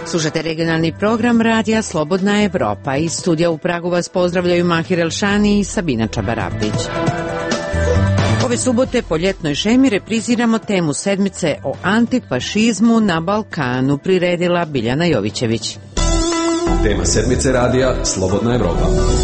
Slušate regionalni program Radija Slobodna Evropa. Iz studija u Pragu vas pozdravljaju Mahir Elšani i Sabina Čabarabdić. Ove subote po ljetnoj šemi repriziramo temu sedmice o antifašizmu na Balkanu, priredila Biljana Jovićević. Tema sedmice radija Slobodna Evropa.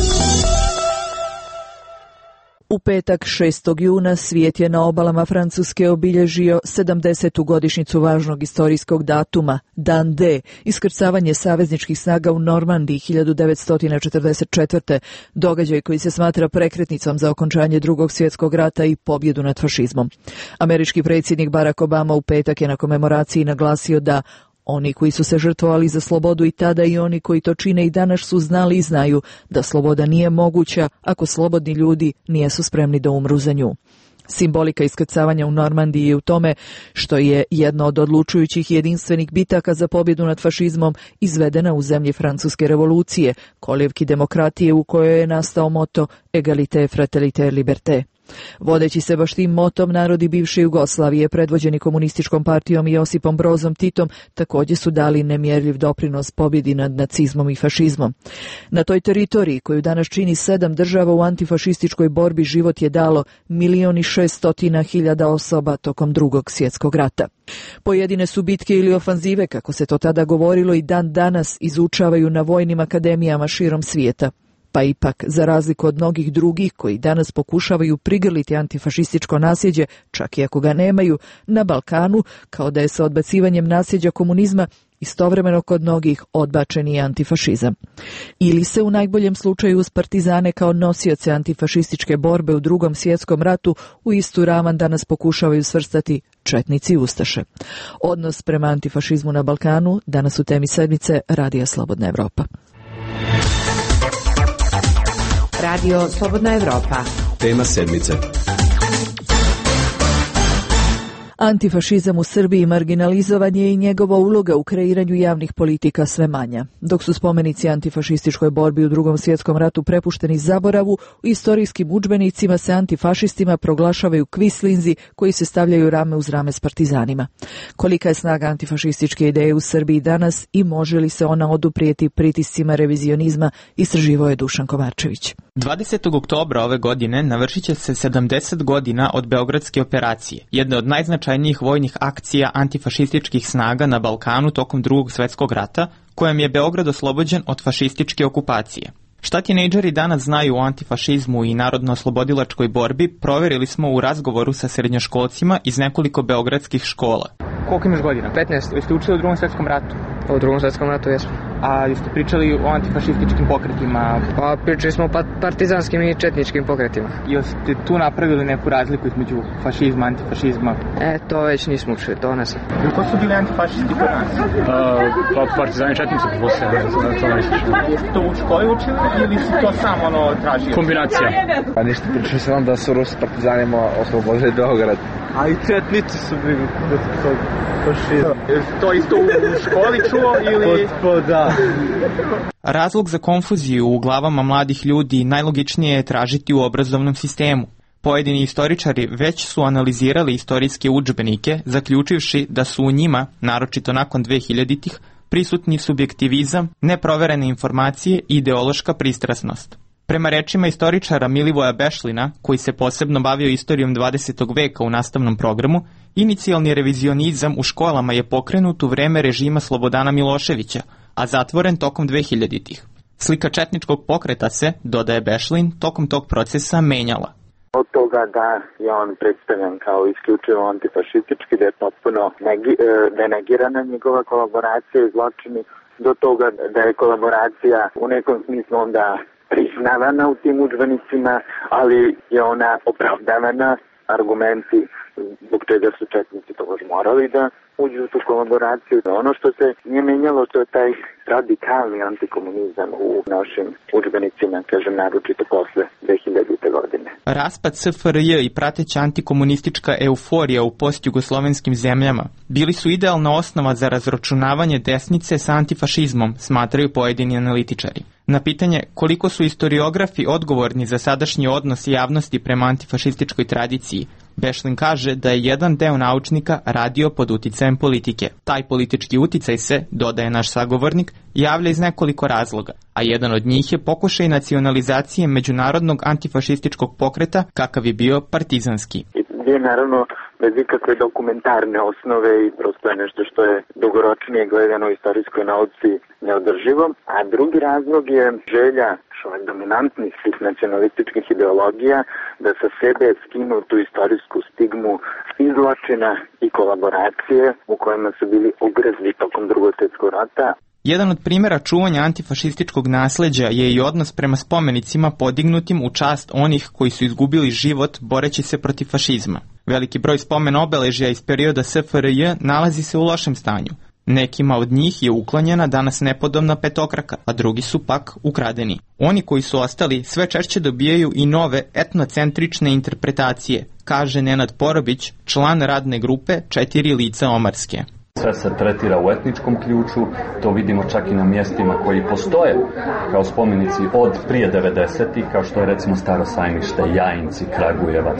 U petak 6. juna svijet je na obalama Francuske obilježio 70. godišnjicu važnog istorijskog datuma, Dan D, iskrcavanje savezničkih snaga u Normandiji 1944. Događaj koji se smatra prekretnicom za okončanje Drugog svjetskog rata i pobjedu nad fašizmom. Američki predsjednik Barack Obama u petak je na komemoraciji naglasio da oni koji su se žrtvovali za slobodu i tada i oni koji to čine i danas su znali i znaju da sloboda nije moguća ako slobodni ljudi nisu spremni da umru za nju. Simbolika iskrcavanja u Normandiji je u tome što je jedna od odlučujućih jedinstvenih bitaka za pobjedu nad fašizmom izvedena u zemlji Francuske revolucije, kolijevki demokratije u kojoj je nastao moto Egalité, Fraternité, Liberté. Vodeći se baš tim motom, narodi bivše Jugoslavije, predvođeni komunističkom partijom i Josipom Brozom Titom, također su dali nemjerljiv doprinos pobjedi nad nacizmom i fašizmom. Na toj teritoriji, koju danas čini 7 država u antifašističkoj borbi, život je dalo 1.600.000 osoba tokom Drugog svjetskog rata. Pojedine su bitke ili ofanzive, kako se to tada govorilo, i dan danas izučavaju na vojnim akademijama širom svijeta. Pa ipak, za razliku od mnogih drugih koji danas pokušavaju prigrliti antifašističko nasljeđe, čak i ako ga nemaju, na Balkanu, kao da je sa odbacivanjem nasljeđa komunizma istovremeno kod mnogih odbačen i antifašizam. Ili se u najboljem slučaju uz partizane kao nosioce antifašističke borbe u Drugom svjetskom ratu u istu ravan danas pokušavaju svrstati četnici i ustaše. Odnos prema antifašizmu na Balkanu danas u temi sedmice Radija Slobodna Evropa. Radio Slobodna Evropa. Tema sedmice. Antifašizam u Srbiji marginalizovan je i njegova uloga u kreiranju javnih politika sve manja. Dok su spomenici antifašističkoj borbi u Drugom svjetskom ratu prepušteni zaboravu, u istorijskim udžbenicima se antifašistima proglašavaju kvislinzi koji se stavljaju rame uz rame s partizanima. Kolika je snaga antifašističke ideje u Srbiji danas i može li se ona oduprijeti pritiscima revizionizma, istraživao je Dušan Komarčević. 20. oktobra ove godine navršit će se 70 godina od Beogradske operacije, jedne od najznačajnijih vojnih akcija antifašističkih snaga na Balkanu tokom Drugog svjetskog rata, kojem je Beograd oslobođen od fašističke okupacije. Šta tinejdžeri danas znaju o antifašizmu i narodno-oslobodilačkoj borbi, provjerili smo u razgovoru sa srednjoškolcima iz nekoliko beogradskih škola. Koliko imaš godina? 15. Jeste učili u Drugom svjetskom ratu? U Drugom svjetskom ratu jesmo. A jeste pričali o antifašističkim pokretima? Pa pričali smo o partizanskim i četničkim pokretima. Jeste tu napravili neku razliku između fašizma, antifašizma? To već nismo učili, to ne sam. Ko su bili antifašisti kod nas? Pa partizani i četnici, to ne islično. Jeste to u školi učili ili si to samo tražio? Kombinacija. Pa ništa, pričali sam da su Rusi partizanima oslobodili Beograd. A i četnici su bili fašizam. Jeste to isto u školi čuo ili... Da. Razlog za konfuziju u glavama mladih ljudi najlogičnije je tražiti u obrazovnom sistemu. Pojedini istoričari već su analizirali istorijske udžbenike, zaključivši da su u njima, naročito nakon 2000-ih, prisutni subjektivizam, neproverene informacije i ideološka pristrasnost. Prema rečima istoričara Milivoja Bešlina, koji se posebno bavio istorijom 20. veka u nastavnom programu, inicijalni revizionizam u školama je pokrenut u vreme režima Slobodana Miloševića, a zatvoren tokom 2000-ih. Slika četničkog pokreta se, dodaje Bešlin, tokom tog procesa menjala. Od toga da je on predstavljen kao isključivo antifašistički, da je potpuno denegirana njegova kolaboracija i zločini, do toga da je kolaboracija u nekom smislu onda priznavana u tim udžbenicima, ali je ona opravdavana, argumenti zbog čega su četnici toga morali da uđu u tu kolaboraciju. Ono što se nije menjalo, to je taj radikalni antikomunizam u našim udžbenicima, kažem, naročito posle 2000. godine. Raspad SFRJ i prateća antikomunistička euforija u postjugoslovenskim zemljama bili su idealna osnova za razračunavanje desnice sa antifašizmom, smatraju pojedini analitičari. Na pitanje koliko su istoriografi odgovorni za sadašnji odnos javnosti prema antifašističkoj tradiciji, Bešlin kaže da je jedan deo naučnika radio pod uticajem politike. Taj politički uticaj se, dodaje naš sagovornik, javlja iz nekoliko razloga, a jedan od njih je pokušaj nacionalizacije međunarodnog antifašističkog pokreta kakav je bio partizanski. Je naravno bez ikakve dokumentarne osnove i prosto je nešto što je dugoročnije gledano u istorijskoj nauci neodrživo. A drugi razlog je želja dominantnih svih nacionalističkih ideologija da sa sebe skinu tu istorijsku stigmu i zločina i kolaboracije u kojima su bili ogrezli tokom Drugog svjetskog rata. Jedan od primjera čuvanja antifašističkog nasleđa je i odnos prema spomenicima podignutim u čast onih koji su izgubili život boreći se protiv fašizma. Veliki broj spomen obeležja iz perioda SFRJ nalazi se u lošem stanju. Nekima od njih je uklonjena danas nepodobna petokraka, a drugi su pak ukradeni. Oni koji su ostali sve češće dobijaju i nove etnocentrične interpretacije, kaže Nenad Porobić, član radne grupe 4 lica Omarske. Sve se tretira u etničkom ključu, to vidimo čak i na mjestima koji postoje kao spomenici od prije 90-ih, kao što je recimo Staro Sajmište, Jajinci, Kragujevac.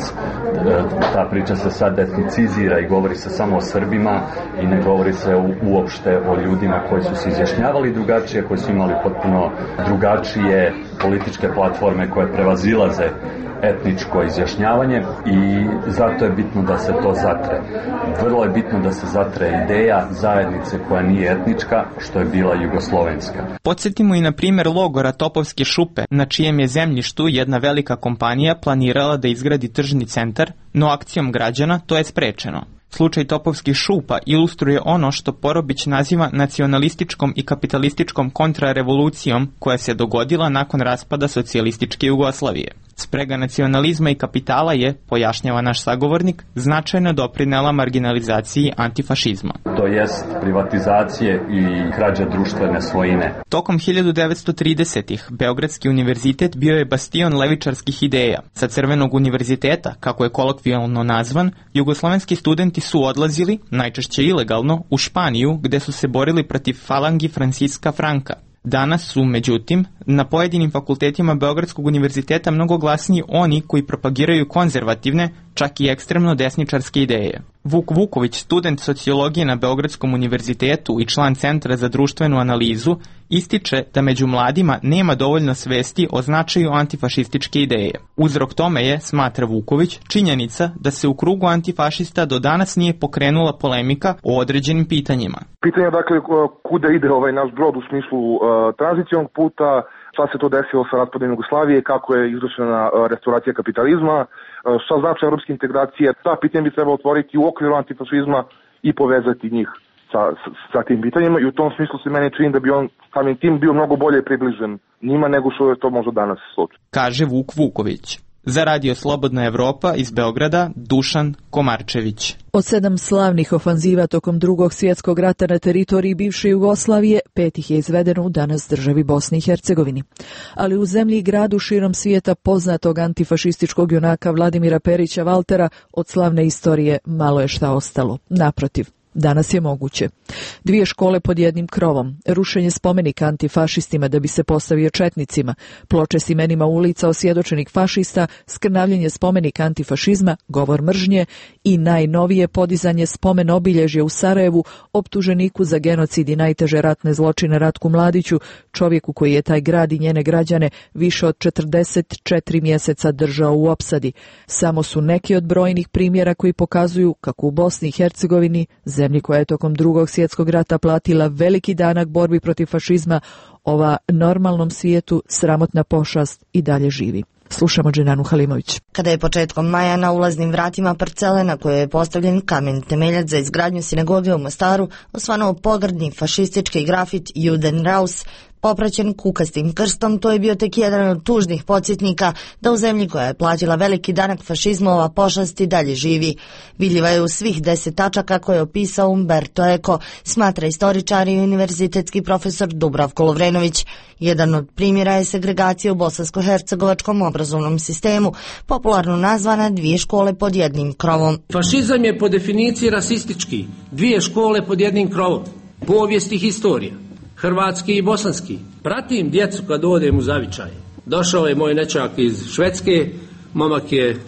Ta priča se sad etnicizira i govori se samo o Srbima i ne govori se uopšte o ljudima koji su se izjašnjavali drugačije, koji su imali potpuno drugačije političke platforme koje prevazilaze etničko izjašnjavanje i zato je bitno da se to zatre. Vrlo je bitno da se zatre ideja zajednice koja nije etnička, što je bila jugoslovenska. Podsjetimo i na primjer logora Topovske šupe, na čijem je zemljištu jedna velika kompanija planirala da izgradi tržni centar, no akcijom građana to je sprečeno. Slučaj Topovskih šupa ilustruje ono što Porobić naziva nacionalističkom i kapitalističkom kontrarevolucijom koja se dogodila nakon raspada socijalističke Jugoslavije. Sprega nacionalizma i kapitala je, pojašnjava naš sagovornik, značajno doprinela marginalizaciji antifašizma. To jest privatizacije i krađa društvene svojine. Tokom 1930-ih Beogradski univerzitet bio je bastion levičarskih ideja. Sa Crvenog univerziteta, kako je kolokvijalno nazvan, jugoslovenski studenti su odlazili, najčešće ilegalno, u Španiju gde su se borili protiv falangi Franciska Franka. Danas su, međutim, na pojedinim fakultetima Beogradskog univerziteta mnogo glasniji oni koji propagiraju konzervativne, čak i ekstremno desničarske ideje. Vuk Vuković, student sociologije na Beogradskom univerzitetu i član Centra za društvenu analizu, ističe da među mladima nema dovoljno svesti o značaju antifašističke ideje. Uzrok tome je, smatra Vuković, činjenica da se u krugu antifašista do danas nije pokrenula polemika o određenim pitanjima. Pitanje je dakle kuda ide ovaj naš brod u smislu tranzicionog puta, šta se to desilo sa raspadom Jugoslavije, kako je izvršena restauracija kapitalizma, šta znači evropske integracije. Ta pitanja bi trebalo otvoriti u okviru antifašizma i povezati njih sa tim pitanjima i u tom smislu se meni čini da bi on samim tim bio mnogo bolje približen njima nego što je to možda danas slučaj. Kaže Vuk Vuković. Za Radio Slobodna Evropa iz Beograda, Dušan Komarčević. Od 7 slavnih ofanziva tokom Drugog svjetskog rata na teritoriji bivše Jugoslavije, 5 ih je izvedeno u danas državi Bosni i Hercegovini. Ali u zemlji i gradu širom svijeta poznatog antifašističkog junaka Vladimira Perića Valtera od slavne istorije malo je šta ostalo. Naprotiv, danas je moguće. 2 škole pod jednim krovom, rušenje spomenika antifašistima da bi se postavio četnicima, ploče s imenima ulica osvjedočenih fašista, skrnavljenje spomenika antifašizma, govor mržnje i najnovije podizanje spomen obilježja u Sarajevu optuženiku za genocid i najteže ratne zločine Ratku Mladiću, čovjeku koji je taj grad i njene građane više od 44 mjeseca držao u opsadi. Samo su neki od brojnih primjera koji pokazuju kako u Bosni i Hercegovini, zemlji koja je tokom Drugog svjetskog rata platila veliki danak borbi protiv fašizma, ova normalnom svijetu sramotna pošast i dalje živi. Slušamo Dženanu Halimović. Kada je početkom maja na ulaznim vratima parcele na kojoj je postavljen kamen temeljac za izgradnju sinagoge u Mostaru osvanuo pogrdni fašistički grafit Judenraus, popraćen kukastim krstom, to je bio tek jedan od tužnih podsjetnika da u zemlji koja je platila veliki danak fašizmu ova pošast i dalje živi. Vidljiva je u svih 10 tačaka koje je opisao Umberto Eco, smatra istoričar i univerzitetski profesor Dubravko Lovrenović. Jedan od primjera je segregacija u bosansko-hercegovačkom obrazovnom sistemu, popularno nazvana 2 škole pod jednim krovom. Fašizam je po definiciji rasistički, 2 škole pod jednim krovom, povijest i historija. Hrvatski i bosanski. Pratim djecu kad odem u zavičaj. Došao je moj nećak iz Švedske, momak je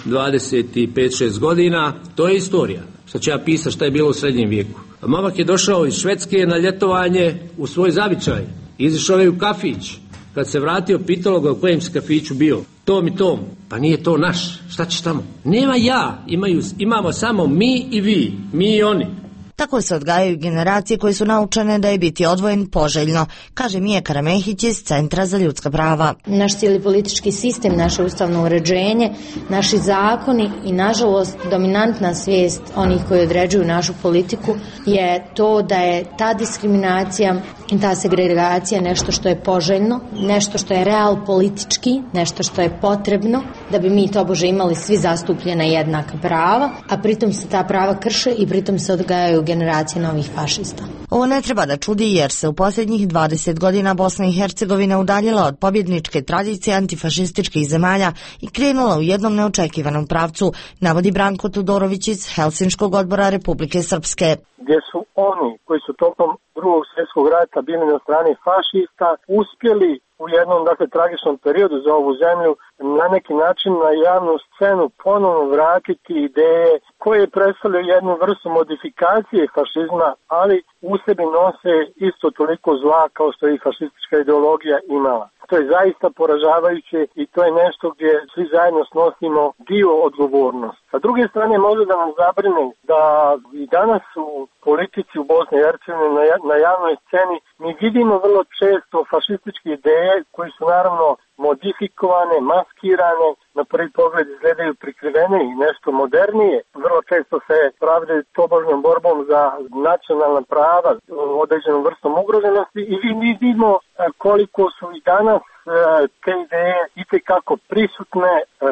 25-6 godina, to je istorija. Šta ću ja pisati šta je bilo u srednjem vijeku. Momak je došao iz Švedske na ljetovanje u svoj zavičaj. Izišao je u kafić. Kad se vratio, pitalo ga u kojem si kafiću bio. Tom i tom. Pa nije to naš. Šta ćeš tamo? Nema ja. Imamo samo mi i vi. Mi i oni. Tako se odgajaju generacije koje su naučene da je biti odvojen poželjno, kaže Mija Karamehić iz Centra za ljudska prava. Naš cijeli politički sistem, naše ustavno uređenje, naši zakoni i nažalost dominantna svijest onih koji određuju našu politiku je to da je ta diskriminacija i ta segregacija nešto što je poželjno, nešto što je real politički, nešto što je potrebno da bi mi tobože imali svi zastupljena jednaka prava, a pritom se ta prava krše i pritom se odgajaju generacije novih fašista. Ovo ne treba da čudi jer se u posljednjih 20 godina Bosna i Hercegovina udaljila od pobjedničke tradicije antifašističkih zemalja i krenula u jednom neočekivanom pravcu, navodi Branko Tudorović iz Helsinškog odbora Republike Srpske. Gdje su oni koji su tokom Drugog svjetskog rata bili na strani fašista uspjeli u jednom tragičnom periodu za ovu zemlju na neki način na javnu scenu ponovno vratiti ideje koje predstavljaju jednu vrstu modifikacije fašizma, ali u sebi nose isto toliko zla kao što je i fašistička ideologija imala. To je zaista poražavajuće i to je nešto gdje svi zajedno snosimo dio odgovornosti. Sa druge strane može da nas zabrine da i danas u politici u Bosni i Hercegovini na javnoj sceni mi vidimo vrlo često fašističke ideje koje su naravno modifikovane, maskirane, na prvi pogled izgledaju prikrivene i nešto modernije. Vrlo često se pravdaju tobožnom borbom za nacionalna prava, određenom vrstom ugroženosti i vidimo koliko su i danas te ideje itekako prisutne,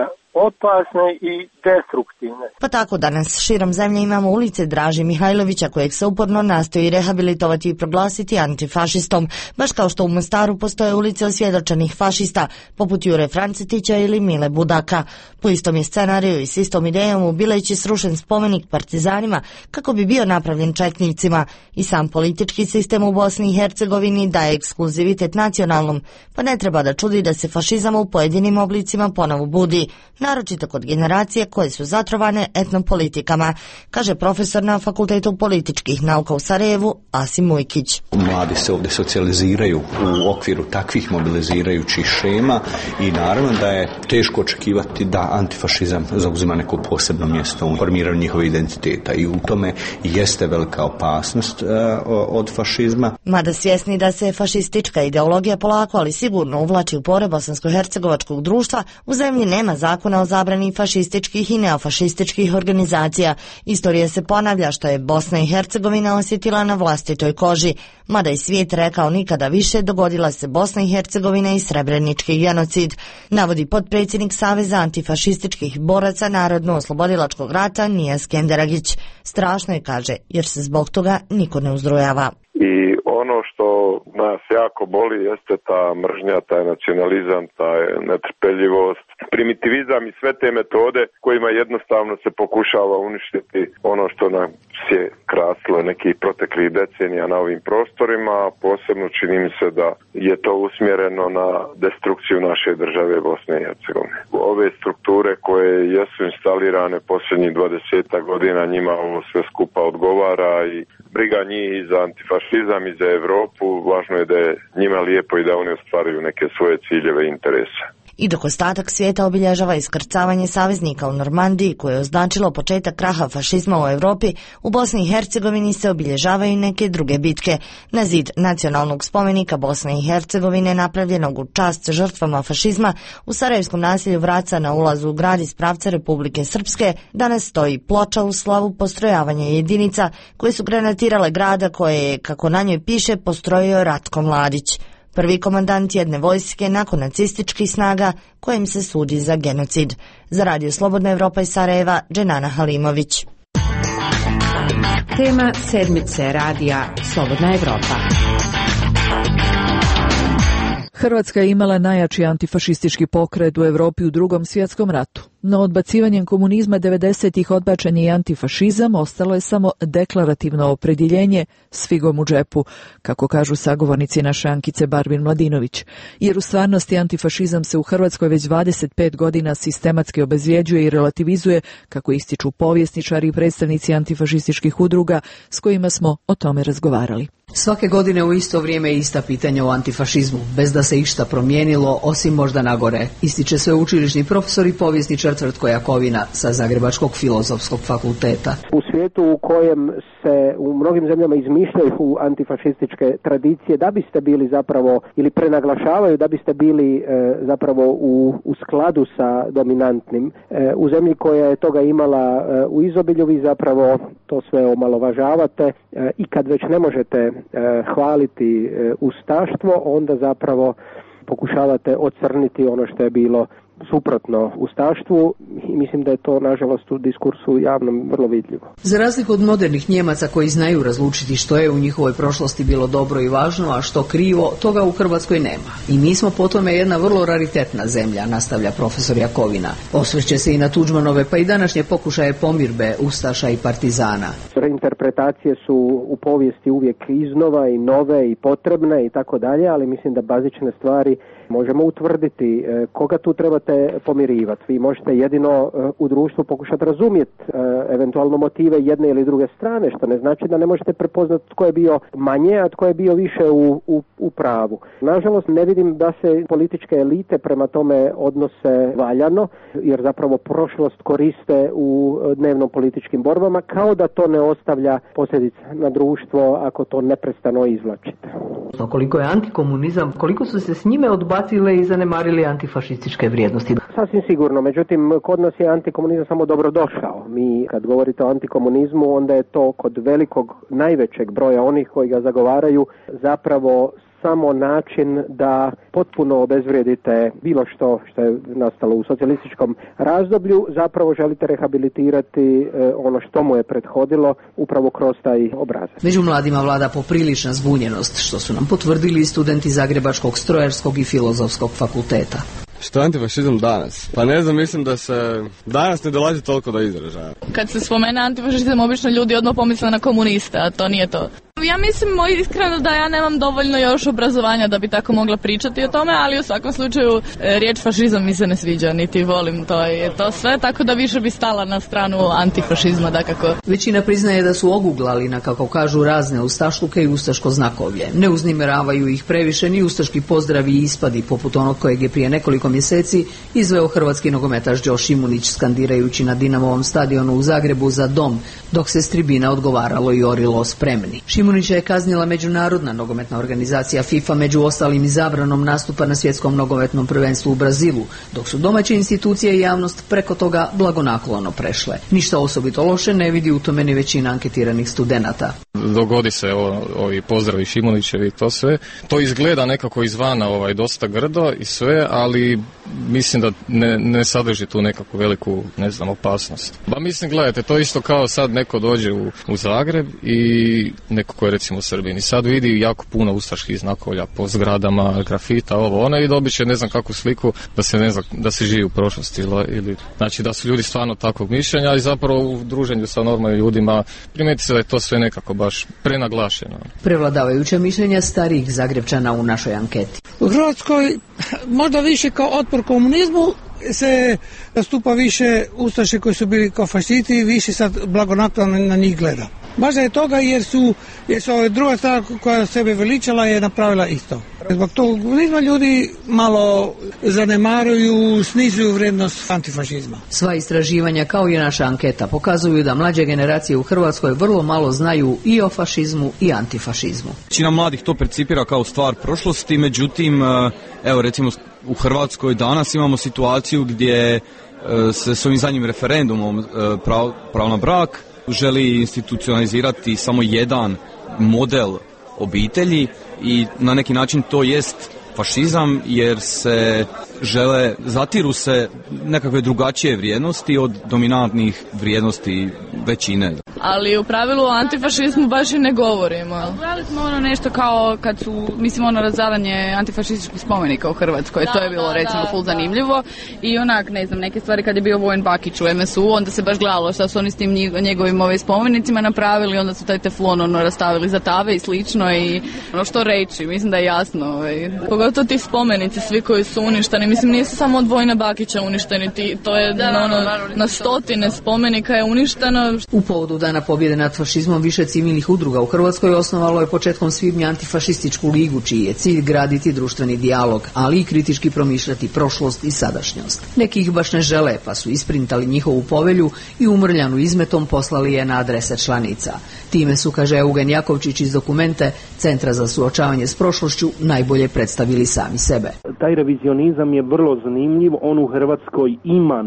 opasne i destruktivne. Pa tako danas širom zemlje imamo ulice Draže Mihajlovića kojeg se uporno nastoji rehabilitovati i proglasiti antifašistom, baš kao što u Mostaru postoje ulice osvjedočenih fašista, poput Jure Francetića ili Mile Budaka. Po istom je scenariju i s istom idejom u Bileći srušen spomenik partizanima kako bi bio napravljen četnicima. I sam politički sistem u Bosni i Hercegovini daje ekskluzivitet nacionalnom, pa ne treba da čudi da se fašizam u pojedinim oblicima ponovo budi, naročito kod generacije koje su zatrovane etnopolitikama, kaže profesor na Fakultetu političkih nauka u Sarajevu Asim Mujkić. Mladi se ovdje socijaliziraju u okviru takvih mobilizirajućih šema i naravno da je teško očekivati da antifašizam zauzima neko posebno mjesto u formiranju njihove identiteta i u tome jeste velika opasnost od fašizma. Mada svjesni da se fašistička ideologija polako ali sigurno uvlači u pore bosansko-hercegovačkog društva, u zemlji nema zakona o zabrani fašističkih i neofašističkih organizacija. Istorija se ponavlja što je Bosna i Hercegovina osjetila na vlastitoj koži. Mada i svijet rekao nikada više, dogodila se Bosna i Hercegovina i srebrenički genocid, navodi potpredsjednik Saveza antifašističkih boraca Narodno-oslobodilačkog rata Nija Skenderagić. Strašno je, kaže, jer se zbog toga niko ne uzrujava. I ono što nas jako boli jeste ta mržnja, taj nacionalizam, ta netrpeljivost, primitivizam i sve te metode kojima jednostavno se pokušava uništiti ono što nas je krasilo nekih proteklih decenija na ovim prostorima. Posebno čini mi se da je to usmjereno na destrukciju naše države Bosne i Hercegovine. Ove strukture koje jesu instalirane posljednjih 20 godina, njima ovo sve skupa odgovara i briga njih i za antifašizam i za Europu, važno je da je njima lijepo i da oni ostvaruju neke svoje ciljeve i interese. I dok ostatak svijeta obilježava iskrcavanje saveznika u Normandiji koje je označilo početak kraha fašizma u Europi, u Bosni i Hercegovini se obilježavaju neke druge bitke. Na zid nacionalnog spomenika Bosne i Hercegovine napravljenog u čast žrtvama fašizma u sarajevskom naselju Vraca na ulazu u grad iz pravca Republike Srpske danas stoji ploča u slavu postrojavanja jedinica koje su granatirale grada koje je, kako na njoj piše, postrojio Ratko Mladić, prvi komandant jedne vojske nakon nacističkih snaga kojem se sudi za genocid. Za Radio Slobodna Evropa iz Sarajeva, Dženana Halimović. Tema sedmice radija Slobodna Evropa. Hrvatska je imala najjači antifašistički pokret u Europi u Drugom svjetskom ratu. No odbacivanjem komunizma 90-ih odbačen je i antifašizam, ostalo je samo deklarativno opredjeljenje s figom u džepu, kako kažu sagovornici naše Ankice Barvin-Mladinović. Jer u stvarnosti antifašizam se u Hrvatskoj već 25 godina sistematski obezvjeđuje i relativizuje, kako ističu povjesničari i predstavnici antifašističkih udruga s kojima smo o tome razgovarali. Svake godine u isto vrijeme ista pitanja o antifašizmu, bez da se išta promijenilo, osim možda nagore, ističe sveučilišni profesor i povjesničar Tvrtko Jakovina sa Zagrebačkog filozofskog fakulteta. U svijetu u kojem se u mnogim zemljama izmišljaju antifašističke tradicije da biste bili zapravo, ili prenaglašavaju da biste bili zapravo u skladu sa dominantnim, u zemlji koja je toga imala u izobilju, vi zapravo to sve omalovažavate i kad već ne možete hvaliti ustaštvo, onda zapravo pokušavate ocrniti ono što je bilo suprotno ustaštvu i mislim da je to nažalost u diskursu javnom vrlo vidljivo. Za razliku od modernih Njemaca koji znaju razlučiti što je u njihovoj prošlosti bilo dobro i važno, a što krivo, toga u Hrvatskoj nema. I mi smo po tome jedna vrlo raritetna zemlja, nastavlja profesor Jakovina. Osvrće se i na Tuđmanove pa i današnje pokušaje pomirbe ustaša i partizana. Reinterpretacije su u povijesti uvijek iznova i nove i potrebne i tako dalje, ali mislim da bazične stvari možemo utvrditi. Koga tu trebate pomirivati? Vi možete jedino u društvu pokušati razumjeti eventualno motive jedne ili druge strane, što ne znači da ne možete prepoznati tko je bio manje, a tko je bio više u pravu. Nažalost, ne vidim da se političke elite prema tome odnose valjano, jer zapravo prošlost koriste u dnevno političkim borbama, kao da to ne ostavlja posljedice na društvo ako to neprestano izvlačite. Koliko je antikomunizam, koliko su se s njime odbacile i zanemarili antifašističke vrijednosti? Sasvim sigurno, međutim kod nas je antikomunizam samo dobrodošao. Mi kad govorite o antikomunizmu, onda je to kod velikog, najvećeg broja onih koji ga zagovaraju zapravo samo način da potpuno obezvrijedite bilo što je nastalo u socijalističkom razdoblju, zapravo želite rehabilitirati ono što mu je prethodilo upravo kroz taj obrazac. Među mladima vlada poprilična zbunjenost, što su nam potvrdili studenti Zagrebačkog strojarskog i filozofskog fakulteta. Što je antifašizam danas? Pa ne znam, mislim da se danas ne dolazi toliko do izražaja. Kad se spomene antifašizam, obično ljudi odmah pomisle na komuniste, a to nije to. Ja mislim iskreno da ja nemam dovoljno još obrazovanja da bi tako mogla pričati o tome, ali u svakom slučaju riječ fašizam mi se ne sviđa, niti volim to sve, tako da više bi stala na stranu antifašizma, dakako. Većina priznaje da su oguglali na, kako kažu, razne ustašluke i ustaško znakovlje. Ne uznimiravaju ih previše ni ustaški pozdravi i ispadi, poput onog kojeg je prije nekoliko mjeseci izveo hrvatski nogometaš Đo Šimunić, skandirajući na Dinamovom stadionu u Zagrebu za dom, dok se s tribina odgovaralo i orilo spremni. Šimunića je kaznila međunarodna nogometna organizacija FIFA, među ostalim i zabranom nastupa na svjetskom nogometnom prvenstvu u Brazilu, dok su domaće institucije i javnost preko toga blagonaklono prešle. Ništa osobito loše ne vidi u tome ni većina anketiranih studenata. Dogodi se ovi pozdravi Šimunićevi i to sve. To izgleda nekako izvana dosta grdo i sve, ali mislim da ne sadrži tu nekakvu veliku, opasnost. Ba mislim, gledajte, to isto kao sad neko dođe u Zagreb i neko ko je recimo u Srbiji i sad vidi jako puno ustaških znakovlja po zgradama, grafita, i dobit će kakvu sliku da se živi u prošlosti ili znači da su ljudi stvarno takvog mišljenja i zapravo u druženju sa normalnim ljudima primijeti se da je to sve nekako baš prenaglašeno. Prevladavajuća mišljenja starijih Zagrebčana u našoj anketi. U Hrvatskoj možda više kao otpor komunizmu se nastupa više ustaše koji su bili kao fašisti i više sad blagonaklono na njih gleda. Možda je toga jer su druga strana koja sebe veličala je napravila isto. Zbog tog komunizma ljudi malo zanemaruju, snizuju vrijednost antifašizma. Sva istraživanja kao i naša anketa pokazuju da mlađe generacije u Hrvatskoj vrlo malo znaju i o fašizmu i antifašizmu. Većina mladih to percipira kao stvar prošlosti, međutim, evo recimo u Hrvatskoj danas imamo situaciju gdje se s ovim zadnjim referendumom pravo na brak želi institucionalizirati samo jedan model obitelji i na neki način to jest fašizam jer zatiru se nekakve drugačije vrijednosti od dominantnih vrijednosti većine. ali u pravilu o antifašizmu baš i ne govorimo. Gledali smo ono nešto kao kad su, mislim ono razavanje antifašističkih spomenika u Hrvatskoj, to je bilo recimo full zanimljivo i onak ne znam neke stvari kad je bio Vojin Bakić u MSU, onda se baš gledalo šta su oni s tim njegovim spomenicima napravili, onda su taj teflon rastavili za tave i slično i što reći, mislim da je jasno. Pogotovo ti spomenici svi koji su uništeni, mislim nisu samo od Vojina Bakića uništeni, to je na stotine spomenika je uništeno. U povodu Dana pobjede nad fašizmom više civilnih udruga u Hrvatskoj osnovalo je početkom svibnja antifašističku ligu, čiji je cilj graditi društveni dijalog, ali i kritički promišljati prošlost i sadašnjost. Neki ih baš ne žele, pa su isprintali njihovu povelju i umrljanu izmetom poslali je na adrese članica. Time su, kaže Eugen Jakovčić iz Dokumente Centra za suočavanje s prošlošću, najbolje predstavili sami sebe. Taj revizionizam je vrlo zanimljiv, on u Hrvatskoj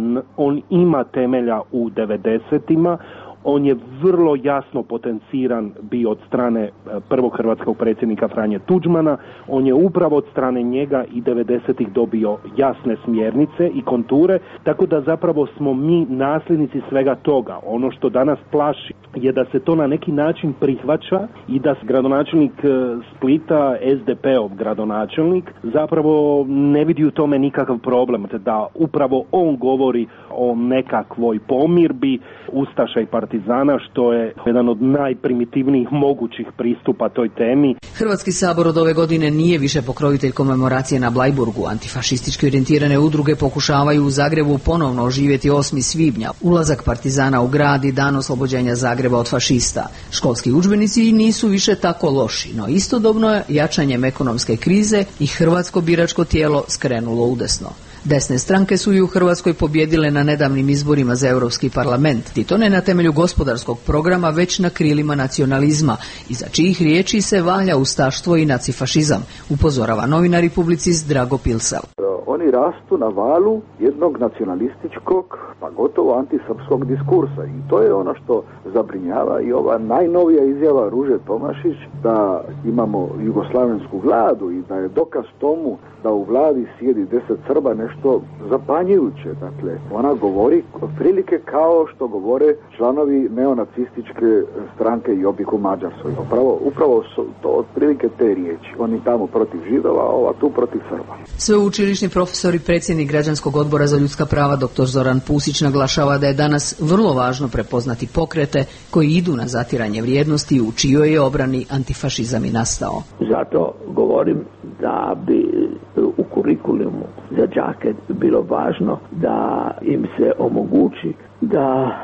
ima temelja u 90-ima, on je vrlo jasno potenciran bio od strane prvog hrvatskog predsjednika Franje Tuđmana, on je upravo od strane njega i 90-ih dobio jasne smjernice i konture, tako da zapravo smo mi nasljednici svega toga. Ono što danas plaši je da se to na neki način prihvaća i da gradonačelnik Splita, SDP-ov gradonačelnik, zapravo ne vidi u tome nikakav problem, da upravo on govori o nekakvoj pomirbi ustaša i partizana, što je jedan od najprimitivnijih mogućih pristupa toj temi. Hrvatski sabor od ove godine nije više pokrovitelj komemoracije na Blajburgu. Antifašistički orijentirane udruge pokušavaju u Zagrebu ponovno oživjeti 8. svibnja, ulazak partizana u grad i dan oslobođenja Zagreba od fašista. Školski udžbenici nisu više tako loši, no istodobno je jačanjem ekonomske krize i hrvatsko biračko tijelo skrenulo udesno. Desne stranke su i u Hrvatskoj pobjedile na nedavnim izborima za Europski parlament, i to ne na temelju gospodarskog programa, već na krilima nacionalizma, iza čijih riječi se valja ustaštvo i nacifašizam, upozorava novinar i publicist Drago Pilsel. Oni rastu na valu jednog nacionalističkog, pa gotovo antisrpskog diskursa i to je ono što zabrinjava i ova najnovija izjava Ruže Tomašić da imamo jugoslavensku vladu i da je dokaz tomu da u vladi sjedi 10 Srba nešto zapanjujuće. Dakle, ona govori prilike kao što govore članovi neonacističke stranke Jobbik u Mađarskoj. Upravo su to otprilike te riječi. Oni tamo protiv Židova, a ova tu protiv Srba. Sveučilišni profesor i predsjednik Građanskog odbora za ljudska prava dr. Zoran Pusić naglašava da je danas vrlo važno prepoznati pokrete koji idu na zatiranje vrijednosti u čijoj je obrani antifašizam i nastao. Zato govorim da bi u kurikulumu za đake bilo važno da im se omogući da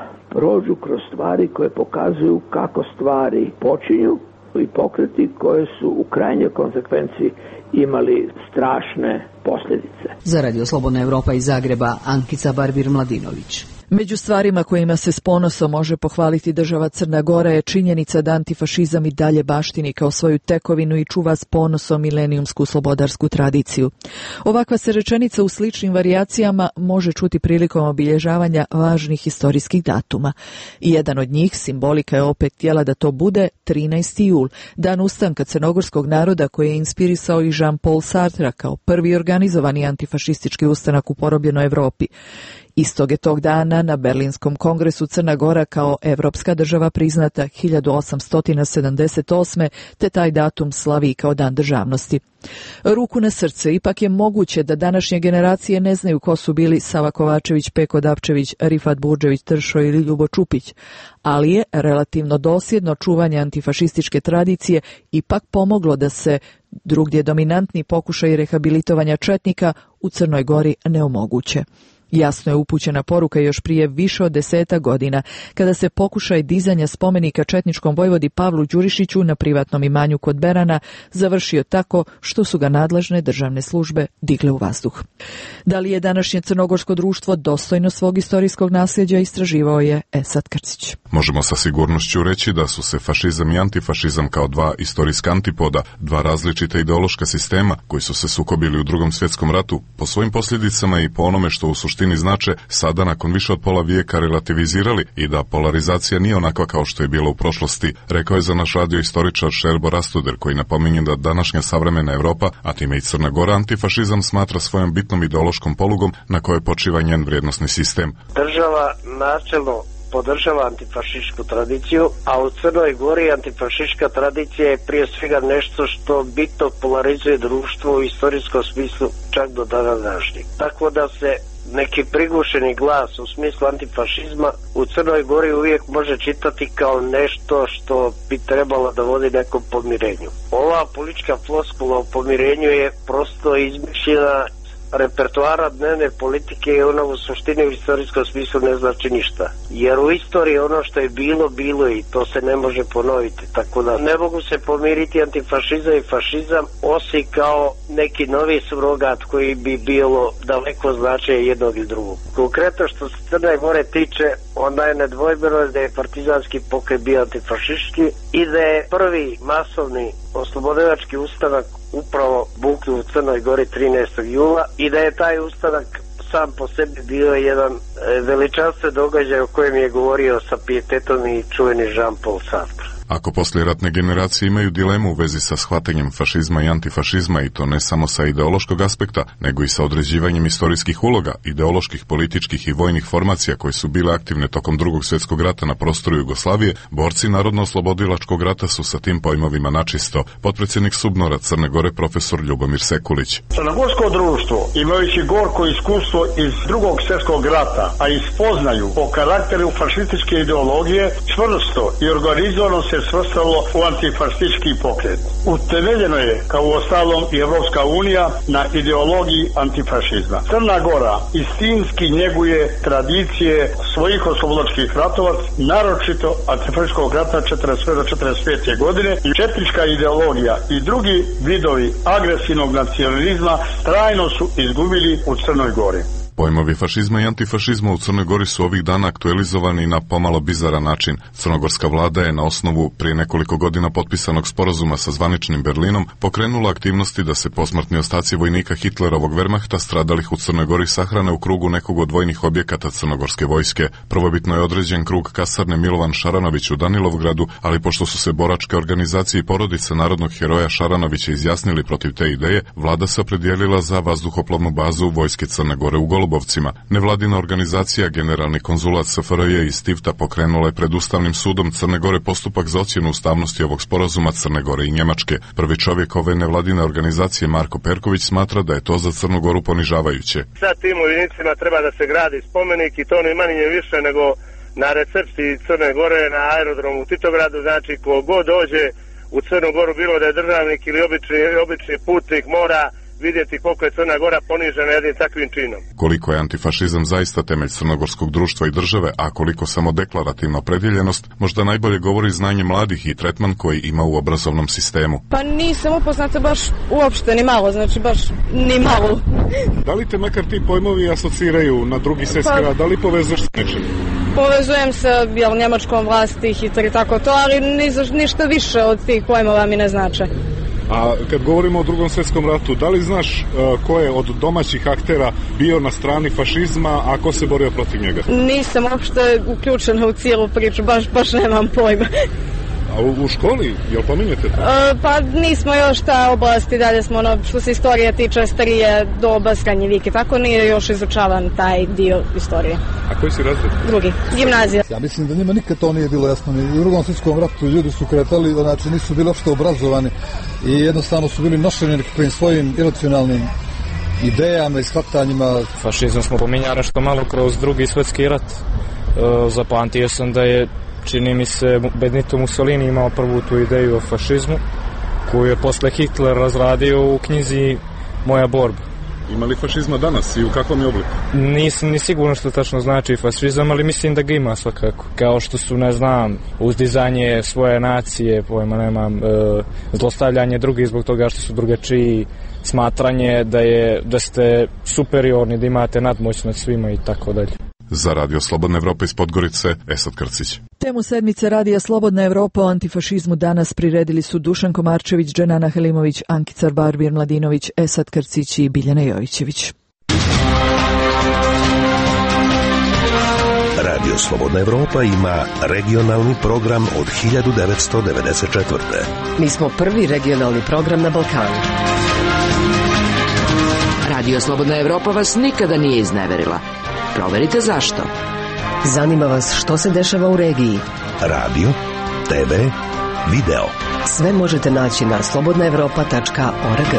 prođu kroz stvari koje pokazuju kako stvari počinju i pokreti koje su u krajnjoj konsekvenciji imali strašne posljedice. Za Radio Slobodna Evropa iz Zagreba, Ankica Barbir-Mladinović. Među stvarima kojima se s ponosom može pohvaliti država Crna Gora je činjenica da antifašizam i dalje baštini kao svoju tekovinu i čuva s ponosom milenijumsku slobodarsku tradiciju. Ovakva se rečenica u sličnim varijacijama može čuti prilikom obilježavanja važnih historijskih datuma. I jedan od njih, simbolika je opet htjela da to bude 13. jul, dan ustanka crnogorskog naroda koji je inspirisao i Jean-Paul Sartre kao prvi organizovani antifašistički ustanak u porobljenoj Evropi. Istog je tog dana na Berlinskom kongresu Crna Gora kao evropska država priznata 1878. te taj datum slavi kao dan državnosti. Ruku na srce, ipak je moguće da današnje generacije ne znaju ko su bili Sava Kovačević, Peko Dapčević, Rifat Burđević, Tršo ili Ljubo Čupić, ali je relativno dosljedno čuvanje antifašističke tradicije ipak pomoglo da se drugdje dominantni pokušaj rehabilitovanja četnika u Crnoj Gori ne omoguće. Jasno je upućena poruka još prije više od 10 godina, kada se pokušaj dizanja spomenika četničkom vojvodi Pavlu Đurišiću na privatnom imanju kod Berana završio tako što su ga nadležne državne službe digle u vazduh. Da li je današnje crnogorsko društvo dostojno svog istorijskog nasljeđa, istraživao je Esad Krcić. Možemo sa sigurnošću reći da su se fašizam i antifašizam kao dva istorijska antipoda, dva različita ideološka sistema koji su se sukobili u Drugom svjetskom ratu, po svojim posljedicama i po onome što u suštini znače, sada nakon više od pola vijeka relativizirali i da polarizacija nije onakva kao što je bila u prošlosti, rekao je za naš radio istoričar Šerbo Rastuder, koji napominje da današnja savremena Evropa, a time i Crna Gora, antifašizam smatra svojom bitnom ideološkom polugom na kojoj počiva njen vrijednosni sistem. Država načelno podržava antifašističku tradiciju, a u Crnoj Gori antifašistička tradicija je prije svega nešto što bitno polarizuje društvo u istorijskom smislu čak do dana današnjeg. Tako da se neki prigušeni glas u smislu antifašizma u Crnoj Gori uvijek može čitati kao nešto što bi trebalo da vodi nekom pomirenju. Ova politička floskula o pomirenju je prosto izmišljena repertoara dnevne politike i ona u suštini u istorijskom smislu ne znači ništa. Jer u istoriji ono što je bilo, bilo i to se ne može ponoviti. Tako da ne mogu se pomiriti antifašizam i fašizam osim kao neki novi surogat koji bi bilo daleko značaje jednog i drugog. Konkretno što se Crne Gore tiče, onda je nedvojbeno da je partizanski pokret bio antifašistički i da je prvi masovni oslobodilački ustanak upravo buknuo u Crnoj Gori 13. jula i da je taj ustanak sam po sebi bio jedan veličanstven događaj o kojem je govorio sa pijetetom i čuveni Jean-Paul Sartre. Ako poslijeratne generacije imaju dilemu u vezi sa shvatanjem fašizma i antifašizma i to ne samo sa ideološkog aspekta, nego i sa određivanjem istorijskih uloga, ideoloških, političkih i vojnih formacija koje su bile aktivne tokom Drugog svjetskog rata na prostoru Jugoslavije, borci Narodno-oslobodilačkog rata su sa tim pojmovima načisto. Potpredsjednik SUBNOR-a Crne Gore profesor Ljubomir Sekulić. Crnogorsko društvo, imajući gorko iskustvo iz Drugog svjetskog rata, a i spoznaju o karakteru fašističke ideologije, čvrsto i organizovano se svrstalo u antifašistički pokret. Utemeljeno je, kao u ostalom i Evropska unija, na ideologiji antifašizma. Crna Gora istinski njeguje tradicije svojih oslobodilačkih ratova, naročito antifašističkog rata 1941-1945. godine, i četnička ideologija i drugi vidovi agresivnog nacionalizma trajno su izgubili u Crnoj Gori. Pojmovi fašizma i antifašizma u Crnoj Gori su ovih dana aktualizovani na pomalo bizaran način. Crnogorska vlada je na osnovu prije nekoliko godina potpisanog sporazuma sa zvaničnim Berlinom pokrenula aktivnosti da se posmrtni ostaci vojnika Hitlerovog Wehrmachta stradalih u Crnoj Gori sahrane u krugu nekog od vojnih objekata crnogorske vojske. Prvobitno je određen krug kasarne Milovan Šaranović u Danilovgradu, ali pošto su se boračke organizacije i porodice narodnog heroja Šaranovića izjasnili protiv te ideje, vlada se opredijelila za vazduhoplovnu bazu vojske Crne Gore u Golubovcima. Nevladina organizacija Generalni konzulat SFRJ iz Tivta pokrenula je pred Ustavnim sudom Crne Gore postupak za ocjenu ustavnosti ovog sporazuma Crne Gore i Njemačke. Prvi čovjek ove nevladine organizacije Marko Perković smatra da je to za Crnu Goru ponižavajuće. Sa tim vojnicima treba da se gradi spomenik i to ne manje više nego na recepciji Crne Gore na aerodromu u Titogradu. Znači ko god dođe u Crnu Goru, bilo da je državnik ili obični putnik, mora vidjeti koliko je Crna Gora ponižena jednim takvim činom. Koliko je antifašizam zaista temelj crnogorskog društva i države, a koliko samo deklarativna opredjeljenost, možda najbolje govori znanje mladih i tretman koji ima u obrazovnom sistemu. Pa nisam upoznata baš uopšte ni malo, znači baš ni malo. Da li te makar ti pojmovi asociraju na Drugi svjetski rat, da li povezuješ s nečim? Povezujem se njemačkom vlasti, Hitler i tako to, ali ništa više od tih pojmova mi ne znače. A kad govorimo o Drugom svjetskom ratu, da li znaš ko je od domaćih aktera bio na strani fašizma, a ko se borio protiv njega? Nisam uopšte uključena u cijelu priču, baš nemam pojma. A u školi, jel pominjete to? Pa nismo još ta oblasti, dalje smo što se istorije tiče starije doba, srednji vijek i tako, nije još izučavan taj dio istorije. A koji si razred? Drugi, gimnazija. Ja mislim da njima nikad to nije bilo jasno. U Drugom svjetskom ratu ljudi su kretali, znači nisu bili uopšte obrazovani i jednostavno su bili nošeni nekakvim svojim iracionalnim idejama i shvatanjima. Fašizam smo pominjali što malo kroz Drugi svjetski rat. Zapamtio sam da je, čini mi se, Benito Mussolini imao prvu tu ideju o fašizmu, koju je posle Hitler razradio u knjizi Moja borba. Ima li fašizma danas i u kakvom je obliku? Nisam ni sigurno što tačno znači fašizam, ali mislim da ga ima svakako. Kao što su, ne znam, uzdizanje svoje nacije, pojma nemam, zlostavljanje drugih zbog toga što su drugačiji, smatranje da ste superiorni, da imate nadmoć nad svima i tako dalje. Za Radio Slobodna Evropa iz Podgorice, Esad Krcić. Temu sedmice Radija Slobodna Evropa o antifašizmu danas priredili su Dušan Komarčević, Dženana Helimović, Ankica Barbir Mladinović, Esad Krcić i Biljana Jovićević. Radio Slobodna Evropa ima regionalni program od 1994. Mi smo prvi regionalni program na Balkanu. Radio Slobodna Evropa vas nikada nije izneverila. Proverite zašto. Zanima vas što se dešava u regiji? Radio, TV, video. Sve možete naći na slobodnaevropa.org.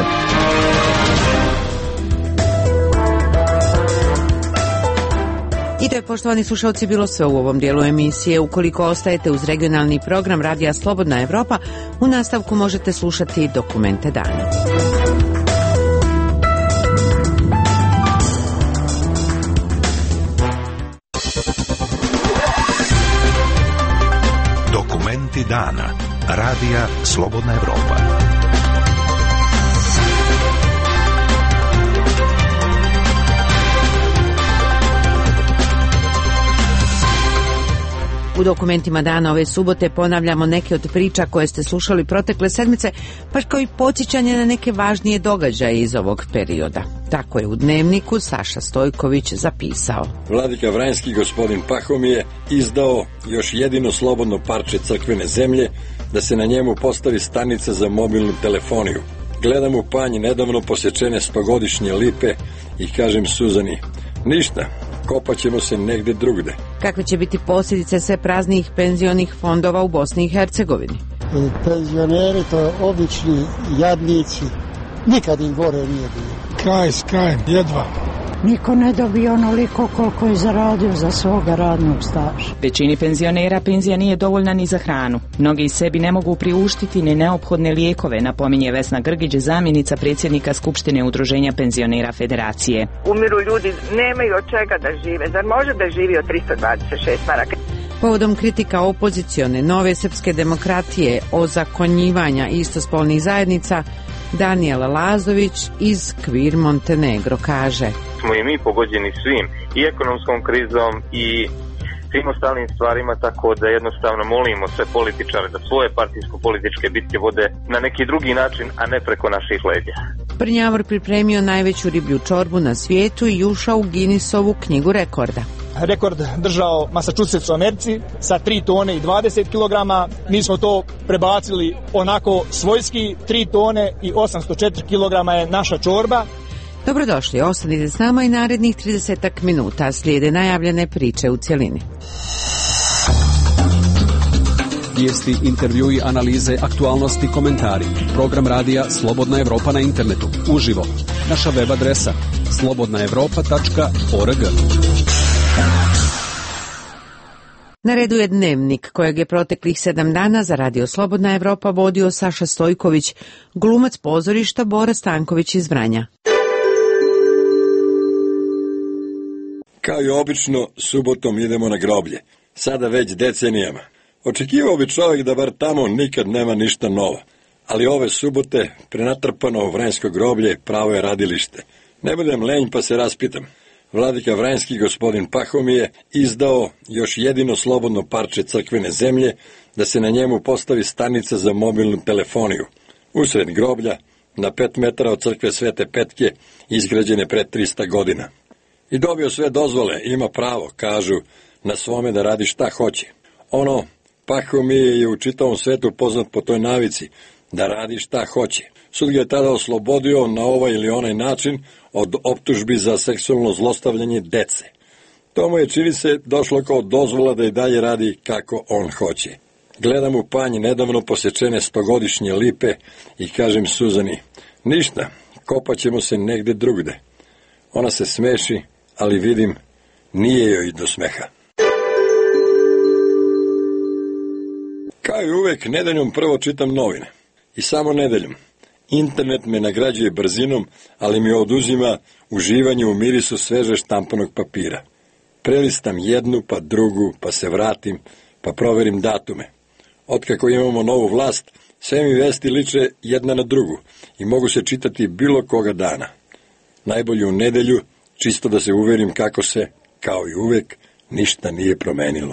I to je, poštovani slušalci, bilo sve u ovom dijelu emisije. Ukoliko ostajete uz regionalni program Radija Slobodna Evropa, u nastavku možete slušati Dokumente dana. Dokumenti dana. Radija Slobodna Evropa. U dokumentima dana ove subote ponavljamo neke od priča koje ste slušali protekle sedmice, baš kao i podsjećanje na neke važnije događaje iz ovog perioda. Tako je u Dnevniku Saša Stojković zapisao. Vladika Vranjski gospodin Pahomije izdao još jedino slobodno parče crkvene zemlje da se na njemu postavi stanica za mobilnu telefoniju. Gledam u panj nedavno posječene 100-godišnje lipe i kažem Suzani, ništa, kopat ćemo se negde drugde. Kakve će biti posljedice sve praznijih penzionih fondova u Bosni i Hercegovini? Penzioneri, to obični jadnici, nikad im gore nije bilo. Kraj s krajem, jedva. Niko ne dobije onoliko koliko je zaradio za svoga radnog staža. Većini penzionera penzija nije dovoljna ni za hranu. Mnogi sebi ne mogu priuštiti ni neophodne lijekove, napominje Vesna Grgić, zamjenica predsjednika Skupštine Udruženja penzionera Federacije. Umiru ljudi, nemaju od čega da žive. Zar može da živi od 326 maraka? Povodom kritika opozicione Nove srpske demokratije o zakonjivanja istospolnih zajednica, Daniel Lazović iz Kvir Montenegro kaže: Smo i mi pogođeni svim, i ekonomskom krizom i svim ostalim stvarima, tako da jednostavno molimo sve političare da svoje partijsko-političke bitke vode na neki drugi način, a ne preko naših leđa. Prnjavor pripremio najveću riblju čorbu na svijetu i ušao u Guinnessovu knjigu rekorda. Rekord držao Massachusetts u Americi sa 3 tone i 20 kg. Mi smo to prebacili onako svojski, 3 tone i 804 kg je naša čorba. Dobrodošli, ostanite s nama i narednih 30 minuta. Slijede najavljene priče u cjelini. Vijesti, intervjui, analize, aktualnosti, komentari. Program radija Slobodna Evropa na internetu. Uživo. Naša web adresa slobodnaevropa.org. Na redu je Dnevnik, kojeg je proteklih 7 dana za Radio Slobodna Evropa vodio Saša Stojković, glumac pozorišta Bora Stanković iz Vranja. Kao i obično, subotom idemo na groblje. Sada već decenijama. Očekivao bi čovjek da bar tamo nikad nema ništa novo. Ali ove subote, prenatrpano Vranjsko groblje, pravo je radilište. Ne budem lenj pa se raspitam. Vladika Vranjski gospodin Pahomije izdao još jedino slobodno parče crkvene zemlje da se na njemu postavi stanica za mobilnu telefoniju. Usred groblja, na 5 metara od crkve Svete Petke, izgrađene pre 300 godina. I dobio sve dozvole, ima pravo, kažu, na svome da radi šta hoće. Ono, Pahomije je u čitavom svetu poznat po toj navici, da radi šta hoće. Sud ga je tada oslobodio na ovaj ili onaj način od optužbi za seksualno zlostavljanje dece. To mu je, čini se, došlo kao dozvola da i dalje radi kako on hoće. Gledam u panj nedavno posječene 100-godišnje lipe i kažem Suzani, ništa, kopat ćemo se negde drugde. Ona se smeši, ali vidim, nije joj do smeha. Kao i uvek, nedeljom prvo čitam novine. I samo nedeljom. Internet me nagrađuje brzinom, ali mi oduzima uživanje u mirisu sveže štampanog papira. Prelistam jednu, pa drugu, pa se vratim, pa proverim datume. Otkako imamo novu vlast, sve mi vesti liče jedna na drugu i mogu se čitati bilo koga dana. Najbolje u nedelju, čisto da se uverim kako se, kao i uvek, ništa nije promenilo.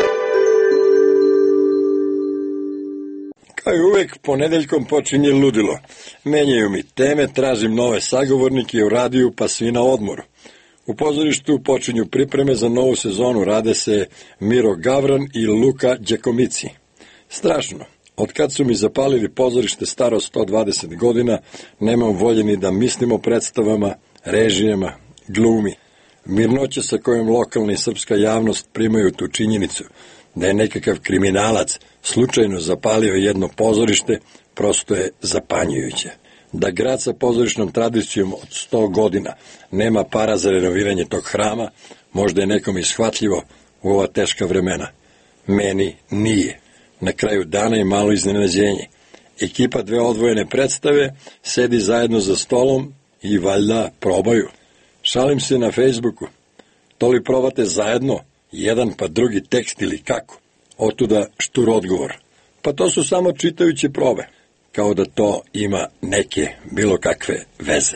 Kao i uvek, ponedeljkom počinje ludilo. Menjaju mi teme, tražim nove sagovornike u radiju, pa svi na odmoru. U pozorištu počinju pripreme za novu sezonu, rade se Miro Gavran i Luka Đakomici. Strašno, od kad su mi zapalili pozorište staro 120 godina, nemam volje ni da mislim o predstavama, režijama, glumi. Mirnoća sa kojom lokalna i srpska javnost primaju tu činjenicu da je nekakav kriminalac slučajno zapalio jedno pozorište, prosto je zapanjujuće. Da grad sa pozorišnom tradicijom od 100 godina nema para za renoviranje tog hrama, možda je nekom ishvatljivo u ova teška vremena. Meni nije. Na kraju dana je malo iznenađenje. Ekipa 2 odvojene predstave sedi zajedno za stolom i valjda probaju. Šalim se na Facebooku. To li probate zajedno, jedan pa drugi tekst ili kako? Otuda štur odgovor. Pa to su samo čitajuće probe. Kao da to ima neke bilo kakve veze.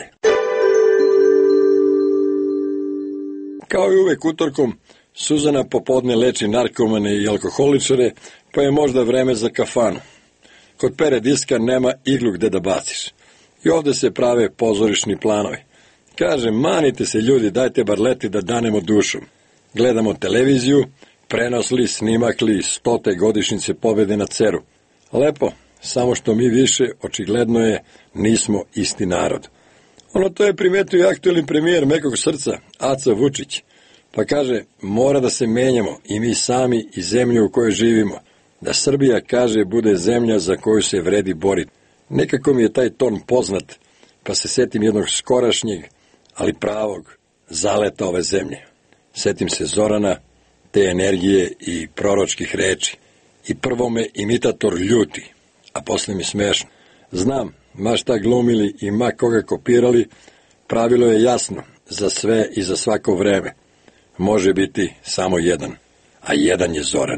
Kao i uvek utorkom, Suzana popodne leči narkomane i alkoholičare, pa je možda vreme za kafanu. Kod Pere Diska nema iglu gde da baciš. I ovde se prave pozorišni planovi. Kaže, manite se ljudi, dajte bar leti da danemo dušom. Gledamo televiziju, prenosli, snimakli 100. godišnjice pobede na Ceru. Lepo, samo što mi više, očigledno je, nismo isti narod. Ono to je primetio i aktuelni premijer mekog srca, Aca Vučić. Pa kaže, mora da se menjamo i mi sami i zemlju u kojoj živimo. Da Srbija, kaže, bude zemlja za koju se vredi boriti. Nekako mi je taj ton poznat, pa se setim jednog skorašnjeg, ali pravog zaleta ove zemlje. Setim se Zorana, te energije i proročkih reči. I prvo me imitator ljuti, a posle mi smešno. Znam, ma šta glumili i ma koga kopirali, pravilo je jasno za sve i za svako vreme. Može biti samo jedan, a jedan je Zoran.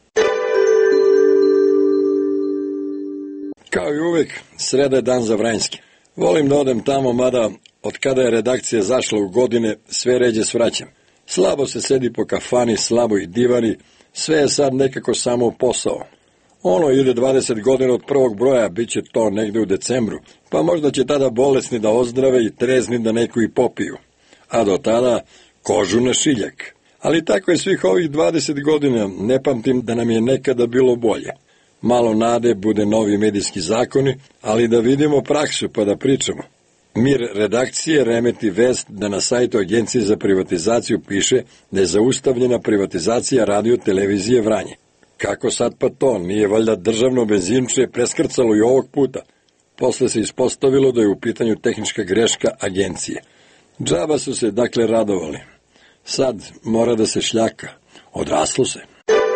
Kao i uvek, sreda je dan za Vranjski. Volim da odem tamo, mada od kada je redakcija zašla u godine, sve ređe svraćam. Slabo se sedi po kafani, slabo i divani, sve je sad nekako samo posao. Ono ide 20 godina od prvog broja, bit će to negde u decembru, pa možda će tada bolesni da ozdrave i trezni da neku i popiju. A do tada kožu na šiljak. Ali tako je svih ovih 20 godina, ne pamtim da nam je nekada bilo bolje. Malo nade, bude novi medijski zakoni, ali da vidimo praksu pa da pričamo. Mir redakcije remeti vest da na sajtu Agencije za privatizaciju piše da je zaustavljena privatizacija radio televizije Vranje. Kako sad pa to? Nije valjda državno benzinče preskrcalo i ovog puta? Posle se ispostavilo da je u pitanju tehnička greška agencije. Džaba su se dakle radovali. Sad mora da se šljaka. Odraslo se.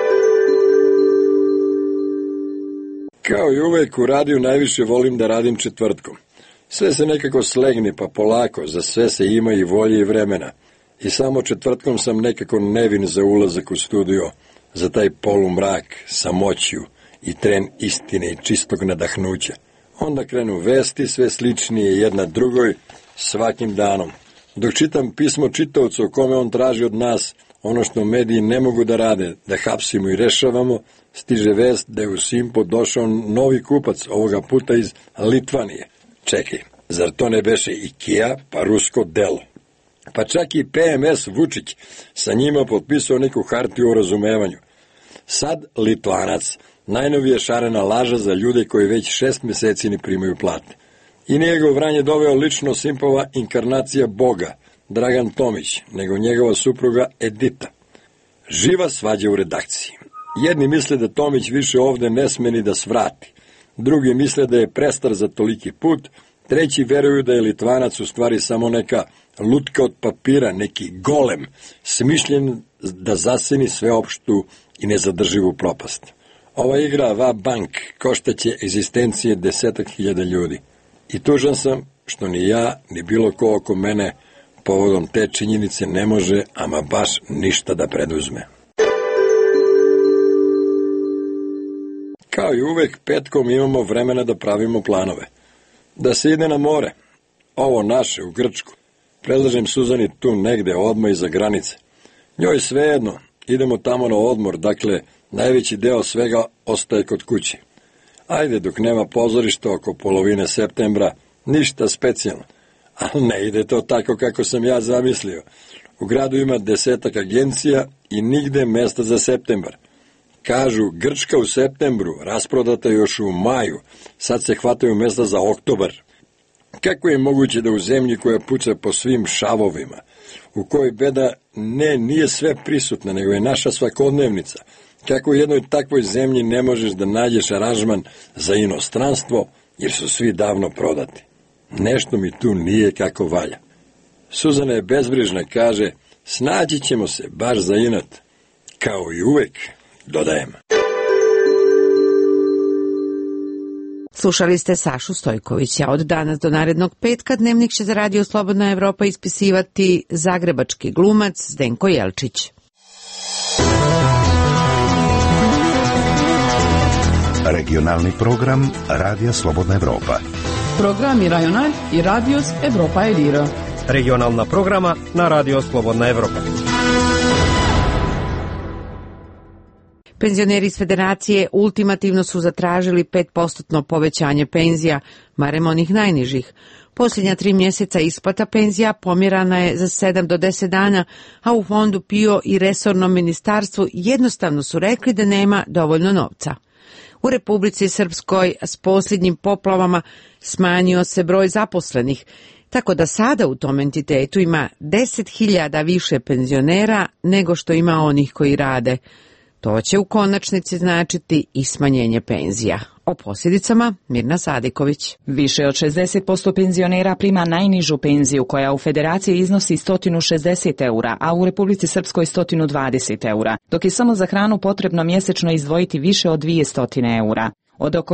Kao i uvek u radiju najviše volim da radim četvrtkom. Sve se nekako slegne pa polako, za sve se ima i volje i vremena. I samo četvrtkom sam nekako nevin za ulazak u studio, za taj polumrak, samoću i tren istine i čistog nadahnuća. Onda krenu vesti, sve sličnije jedna drugoj, svakim danom. Dok čitam pismo čitaocu o kome on traži od nas ono što mediji ne mogu da rade, da hapsimo i rešavamo, stiže vest da je u Simpo došao novi kupac, ovoga puta iz Litvanije. Čekaj, zar to ne beše IKEA, pa rusko delo? Pa čak i PMS Vučić sa njima potpisao neku hartiju o razumevanju. Sad Litvanac, najnovije šarena laža za ljude koji već 6 meseci ne primaju plate. I nije ga u Vranje doveo lično Simpova inkarnacija Boga, Dragan Tomić, nego njegova supruga Edita. Živa svađa u redakciji. Jedni misle da Tomić više ovde ne sme ni da svrati. Drugi misle da je prestar za toliki put. Treći veruju da je Litvanac u stvari samo neka lutka od papira, neki golem, smišljen da zaseni sveopštu i nezadrživu propast. Ova igra va bank koštaće egzistencije 10.000 ljudi. I tužan sam što ni ja, ni bilo ko oko mene povodom te činjenice ne može ama baš ništa da preduzme. Kao i uvek, petkom imamo vremena da pravimo planove. Da se ide na more, ovo naše u Grčku. Predlažem Suzani tu negde odmah iza granice. Njoj svejedno, idemo tamo na odmor, dakle, najveći deo svega ostaje kod kuće. Ajde, dok nema pozorišta oko polovine septembra, ništa specijalno. Ali ne ide to tako kako sam ja zamislio. U gradu ima 10 agencija i nigde mesta za septembar. Kažu, Grčka u septembru, rasprodata još u maju, sad se hvataju mesta za oktobar. Kako je moguće da u zemlji koja puca po svim šavovima, u kojoj beda nije sve prisutna, nego je naša svakodnevnica, kako u jednoj takvoj zemlji ne možeš da nađeš aranžman za inostranstvo, jer su svi davno prodati? Nešto mi tu nije kako valja. Suzana je bezbrižna, kaže, snađi ćemo se, baš za inat. Kao i uvek, dodajem. Slušali ste Sašu Stojkovića. Od danas do narednog petka Dnevnik će za Radio Slobodna Evropa ispisivati zagrebački glumac Zdenko Jelčić. Regionalni program Radija Slobodna Evropa. Programi Rajonal i Radios Evropa Elira. Regionalna programa na Radio Slobodna Evropa. Penzioneri iz Federacije ultimativno su zatražili 5% povećanje penzija, barem onih najnižih. Posljednja 3 mjeseca isplata penzija pomjerana je za 7 do 10 dana, a u fondu PIO i resornom ministarstvu jednostavno su rekli da nema dovoljno novca. U Republici Srpskoj s posljednjim poplavama smanjio se broj zaposlenih, tako da sada u tom entitetu ima 10.000 više penzionera nego što ima onih koji rade. To će u konačnici značiti i smanjenje penzija. O posljedicama Mirna Sadiković. Više od 60% penzionera prima najnižu penziju koja u Federaciji iznosi 160 eura, a u Republici Srpskoj 120 eura, dok je samo za hranu potrebno mjesečno izdvojiti više od 200 eura. Od oko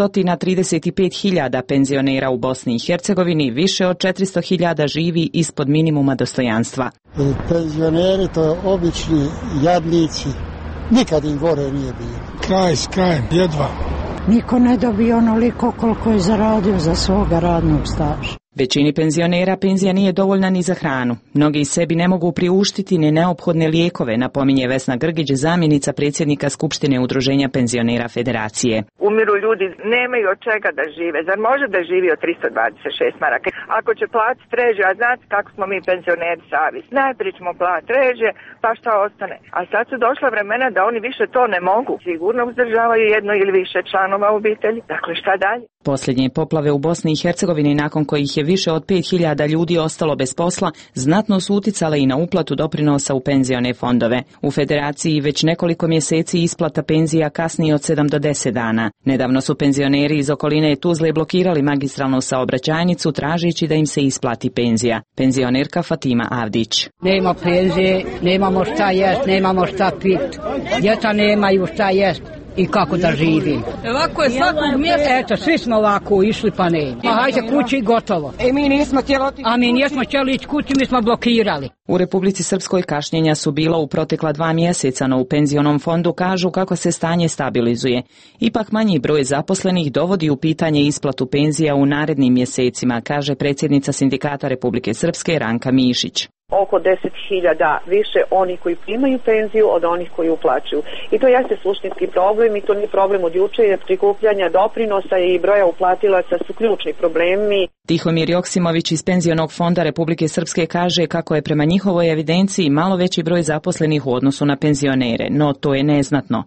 635.000 penzionera u Bosni i Hercegovini, više od 400.000 živi ispod minimuma dostojanstva. Penzioneri to obični jadnici, nikad im gore nije bilo. Kraj s krajem, jedva. Niko ne dobije onoliko koliko je zaradio za svoga radnog staža. Većini penzionera penzija nije dovoljna ni za hranu. Mnogi sebi ne mogu priuštiti ni neophodne lijekove, napominje Vesna Grgić, zamjenica predsjednika Skupštine Udruženja penzionera Federacije. Umiru ljudi, nemaju od čega da žive. Zar može da živi od 326 maraka? Ako će platiti reže, a znate kako smo mi penzioneri savjesni. Najprije ćemo platiti reže, pa šta ostane. A sad su došla vremena da oni više to ne mogu. Sigurno uzdržavaju jedno ili više članova obitelji. Dakle, šta dalje? Posljednje poplave u Bosni i Hercegovini, nakon kojih je više od 5.000 ljudi ostalo bez posla, znatno su uticale i na uplatu doprinosa u penzione fondove. U Federaciji već nekoliko mjeseci isplata penzija kasni od 7 do 10 dana. Nedavno su penzioneri iz okoline Tuzle blokirali magistralnu saobraćajnicu tražeći da im se isplati penzija. Penzionerka Fatima Avdić. Nema penzije, nemamo šta jest, nemamo šta pit. Djeca nemaju šta jest. I kako da živim. Ovako je svakog mjesta. Eto, svi smo ovako išli pa ne. Pa hajde kući i gotovo. Mi nismo htjeli otići. A mi nismo htjeli ići kući, mi smo blokirali. U Republici Srpskoj kašnjenja su bila u protekla 2 mjeseca, no u penzionom fondu kažu kako se stanje stabilizuje. Ipak manji broj zaposlenih dovodi u pitanje isplatu penzija u narednim mjesecima, kaže predsjednica Sindikata Republike Srpske Ranka Mišić. Oko 10.000 više oni koji primaju penziju od onih koji uplaćuju. I to jeste suštinski problem i to nije problem od juče, jer prikupljanja doprinosa i broja uplatilaca su ključni problemi. Tihomir Joksimović iz Penzionog fonda Republike Srpske kaže kako je prema njihovoj evidenciji malo veći broj zaposlenih u odnosu na penzionere, no to je neznatno.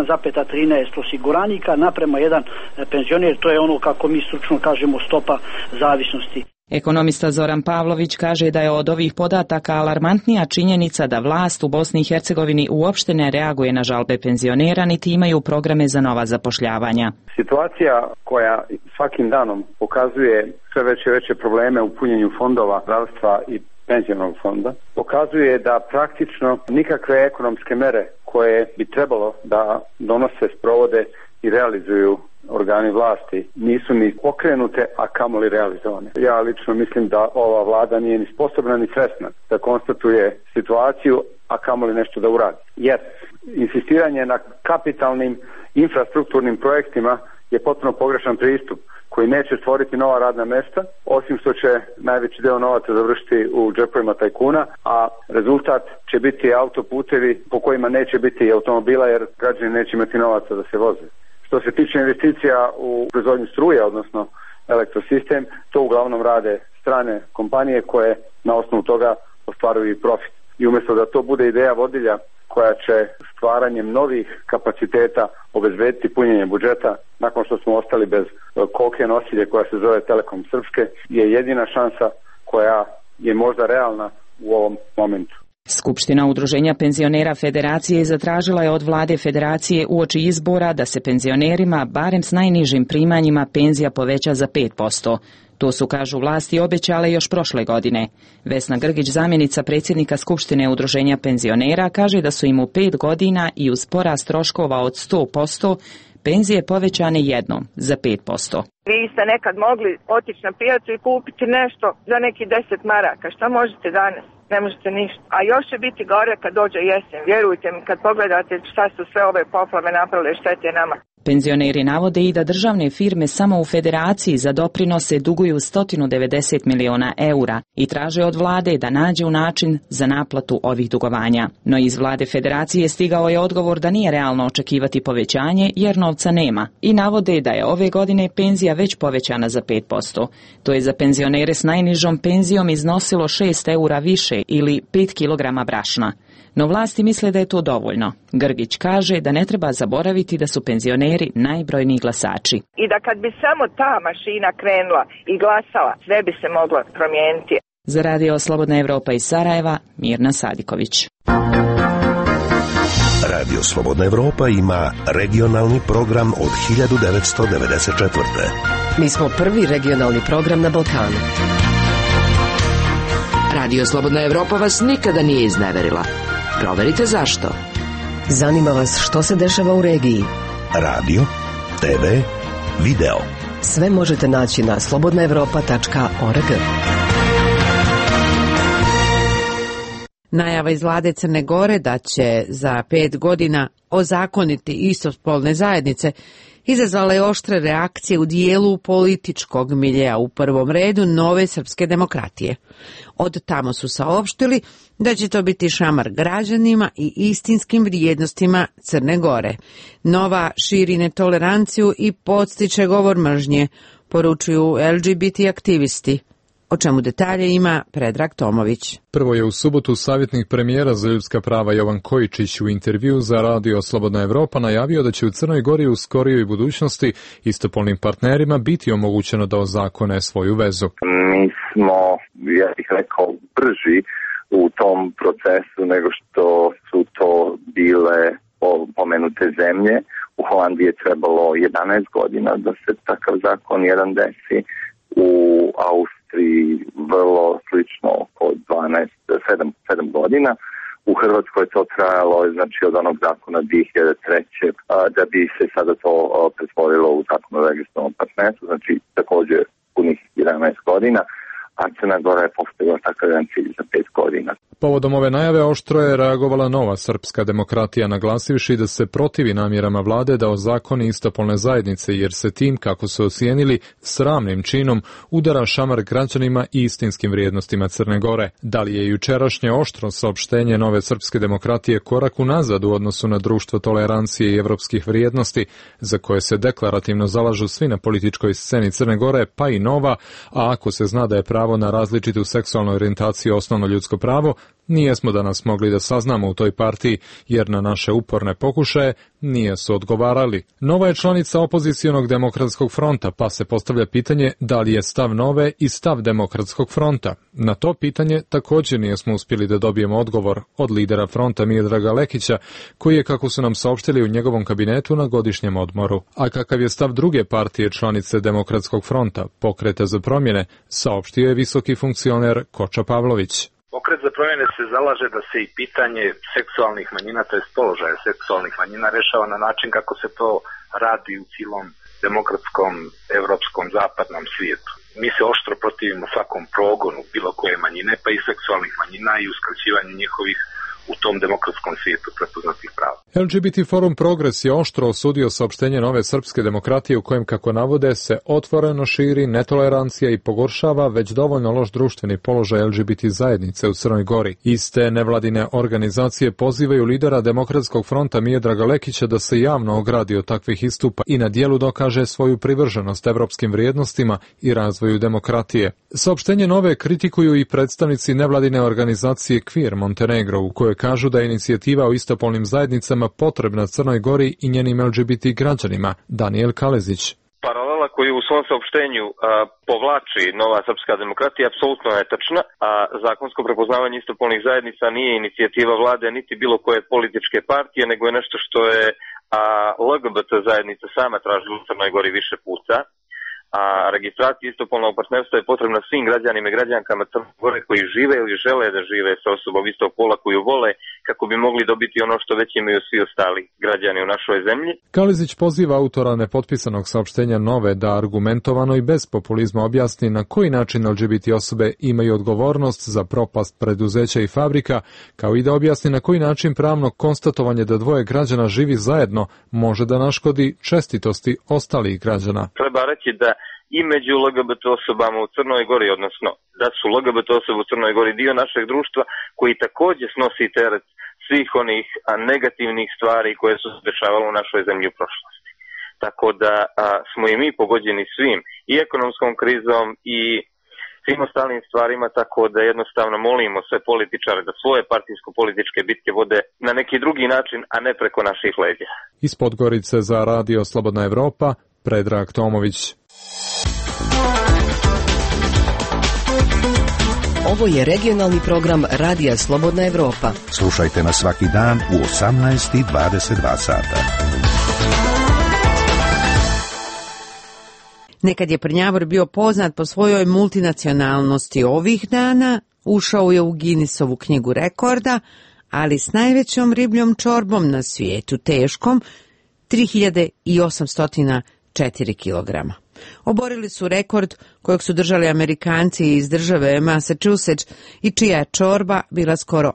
1,13 osiguranika naprema jedan penzioner, to je ono kako mi stručno kažemo stopa zavisnosti. Ekonomista Zoran Pavlović kaže da je od ovih podataka alarmantnija činjenica da vlast u Bosni i Hercegovini uopšte ne reaguje na žalbe penzionera niti imaju programe za nova zapošljavanja. Situacija koja svakim danom pokazuje sve veće probleme u punjenju fondova zdravstva i penzionog fonda, pokazuje da praktično nikakve ekonomske mere koje bi trebalo da donose, sprovode i realizuju organi vlasti nisu ni pokrenute, a kamoli realizovane. Ja lično mislim da ova vlada nije ni sposobna ni svesna da konstatuje situaciju, a kamoli nešto da uradi. Jer insistiranje na kapitalnim infrastrukturnim projektima je potpuno pogrešan pristup koji neće stvoriti nova radna mjesta, osim što će najveći dio novaca završiti u džepovima tajkuna, a rezultat će biti autoputevi po kojima neće biti automobila jer građani neće imati novaca da se voze. Što se tiče investicija u proizvodnju struje, odnosno elektrosistem, to uglavnom rade strane kompanije koje na osnovu toga ostvaruju i profit. I umjesto da to bude ideja vodilja koja će stvaranjem novih kapaciteta obezbediti punjenje budžeta nakon što smo ostali bez koke nosilje koja se zove Telekom Srpske, je jedina šansa koja je možda realna u ovom momentu. Skupština Udruženja penzionera Federacije zatražila je od vlade Federacije uoči izbora da se penzionerima, barem s najnižim primanjima, penzija poveća za 5%. To su, kažu vlasti, obećale još prošle godine. Vesna Grgić, zamjenica predsjednika Skupštine Udruženja penzionera, kaže da su im u 5 godina i uz porast troškova od 100% penzije povećane jednom za 5%. Vi ste nekad mogli otići na pijacu i kupiti nešto za neki 10 maraka. Šta možete danas? Ne možete ništa. A još će biti gore kad dođe jesen. Vjerujte mi, kad pogledate šta su sve ove poplave napravile štete nama. Penzioneri navode i da državne firme samo u Federaciji za doprinose duguju 190 miliona eura i traže od vlade da nađe način za naplatu ovih dugovanja. No iz vlade Federacije stigao je odgovor da nije realno očekivati povećanje jer novca nema i navode da je ove godine penzija već povećana za 5%. To je za penzionere s najnižom penzijom iznosilo 6 eura više ili 5 kilograma brašna. No vlasti misle da je to dovoljno. Grgić kaže da ne treba zaboraviti da su penzioneri najbrojniji glasači. I da kad bi samo ta mašina krenula i glasala, sve bi se moglo promijeniti. Za Radio Slobodna Evropa iz Sarajeva, Mirna Sadiković. Radio Slobodna Evropa ima regionalni program od 1994. Mi smo prvi regionalni program na Balkanu. Radio Slobodna Evropa vas nikada nije izneverila. Proverite zašto. Zanima vas što se dešava u regiji. Radio, TV, video. Sve možete naći na slobodnaevropa.org. Najava iz vlade Crne Gore da će za 5 godina ozakoniti istospolne zajednice izazvala je oštre reakcije u dijelu političkog miljea, u prvom redu Nove srpske demokratije. Od tamo su saopštili da će to biti šamar građanima i istinskim vrijednostima Crne Gore. Nova širi netoleranciju i podstiče govor mržnje, poručuju LGBT aktivisti. O čemu detalje ima Predrag Tomović. Prvo je u subotu savjetnik premijera za ljudska prava Jovan Kojičić u intervju za Radio Slobodna Evropa najavio da će u Crnoj Gori u skorijoj budućnosti istopolnim partnerima biti omogućeno da ozakone svoju vezu. Mi smo, ja bih rekao, brži u tom procesu nego što su to bile pomenute zemlje. U Holandiji je trebalo 11 godina da se takav zakon jedan desi. U Austriji vrlo slično oko 7 godina. U Hrvatskoj je to trajalo, znači od onog zakona 2003. Da bi se sada to pretvorilo u zakon o registrovanom partnerstvu, znači također punih 11 godina, a Crna Gora je postavila takav jedan cilj za 5 godina. Povodom ove najave oštro je reagovala Nova srpska demokratija, naglasivši da se protivi namjerama vlade da ozakoni istopolne zajednice, jer se tim, kako su ocijenili, sramnim činom udara šamar građanima i istinskim vrijednostima Crne Gore. Da li je jučerašnje oštro saopštenje Nove srpske demokratije korak unazad u odnosu na društvo tolerancije i evropskih vrijednosti, za koje se deklarativno zalažu svi na političkoj sceni Crne Gore, pa i Nova, a ako se zna da je pravo na različitu seksualnu orijentaciju osnovno ljudsko pravo, nijesmo danas mogli da saznamo u toj partiji, jer na naše uporne pokušaje nijesu odgovarali. Nova je članica opozicionog Demokratskog fronta, pa se postavlja pitanje da li je stav Nove i stav Demokratskog fronta. Na to pitanje također nijesmo uspjeli da dobijemo odgovor od lidera fronta Miodraga Lekića, koji je, kako su nam saopštili, u njegovom kabinetu na godišnjem odmoru. A kakav je stav druge partije članice Demokratskog fronta, Pokreta za promjene, saopštio je visoki funkcioner Koča Pavlović. Pokret za promjene se zalaže da se i pitanje seksualnih manjina, to je položaja seksualnih manjina, rešava na način kako se to radi u cijelom demokratskom, evropskom, zapadnom svijetu. Mi se oštro protivimo svakom progonu bilo koje manjine, pa i seksualnih manjina i uskraćivanju njihovih u tom demokratskom svijetu prepoznatih prava. LGBT Forum Progres je oštro osudio saopštenje Nove srpske demokratije u kojem, kako navode, se otvoreno širi netolerancija i pogoršava već dovoljno loš društveni položaj LGBT zajednice u Crnoj Gori. Iste nevladine organizacije pozivaju lidera Demokratskog fronta Miodraga Lekića da se javno ogradi od takvih istupa i na dijelu dokaže svoju privrženost evropskim vrijednostima i razvoju demokratije. Saopštenje Nove kritikuju i predstavnici nevladine organizacije Queer Montenegro, u kojoj koje kažu da je inicijativa o istopolnim zajednicama potrebna Crnoj Gori i njenim LGBT građanima. Daniel Kalezić. Paralela koju u svom saopštenju povlači Nova srpska demokratija apsolutno je tačna, a zakonsko prepoznavanje istopolnih zajednica nije inicijativa vlade niti bilo koje političke partije, nego je nešto što je LGBT zajednica sama tražila u Crnoj Gori više puta. A registracija istopolnog partnerstva je potrebna svim građanima i građankama Crne Gore koji žive ili žele da žive sa osobom istog pola koju vole, kako bi mogli dobiti ono što već imaju svi ostali građani u našoj zemlji. Kalezić poziva autora nepotpisanog saopštenja Nove da argumentovano i bez populizma objasni na koji način LGBT osobe imaju odgovornost za propast preduzeća i fabrika, kao i da objasni na koji način pravno konstatovanje da dvoje građana živi zajedno može da naškodi čestitosti ostalih građana. Treba reći da i među LGBT osobama u Crnoj Gori, odnosno da su LGBT osobe u Crnoj Gori dio našeg društva koji također snosi teret svih onih negativnih stvari koje su se dešavale u našoj zemlji u prošlosti. Tako da smo i mi pogođeni svim, i ekonomskom krizom i svim ostalim stvarima, tako da jednostavno molimo sve političare da svoje partijsko-političke bitke vode na neki drugi način, a ne preko naših leđa. Iz Podgorice za Radio Slobodna Evropa, Predrag Tomović. Ovo je regionalni program Radija Slobodna Evropa. Slušajte nas svaki dan u 18:22 sata. Nekad je Prnjavor bio poznat po svojoj multinacionalnosti. Ovih dana ušao je u Guinnessovu knjigu rekorda, ali s najvećom ribljom čorbom na svijetu, teškom 3804 kilograma. Oborili su rekord kojeg su držali Amerikanci iz države Massachusetts i čija je čorba bila skoro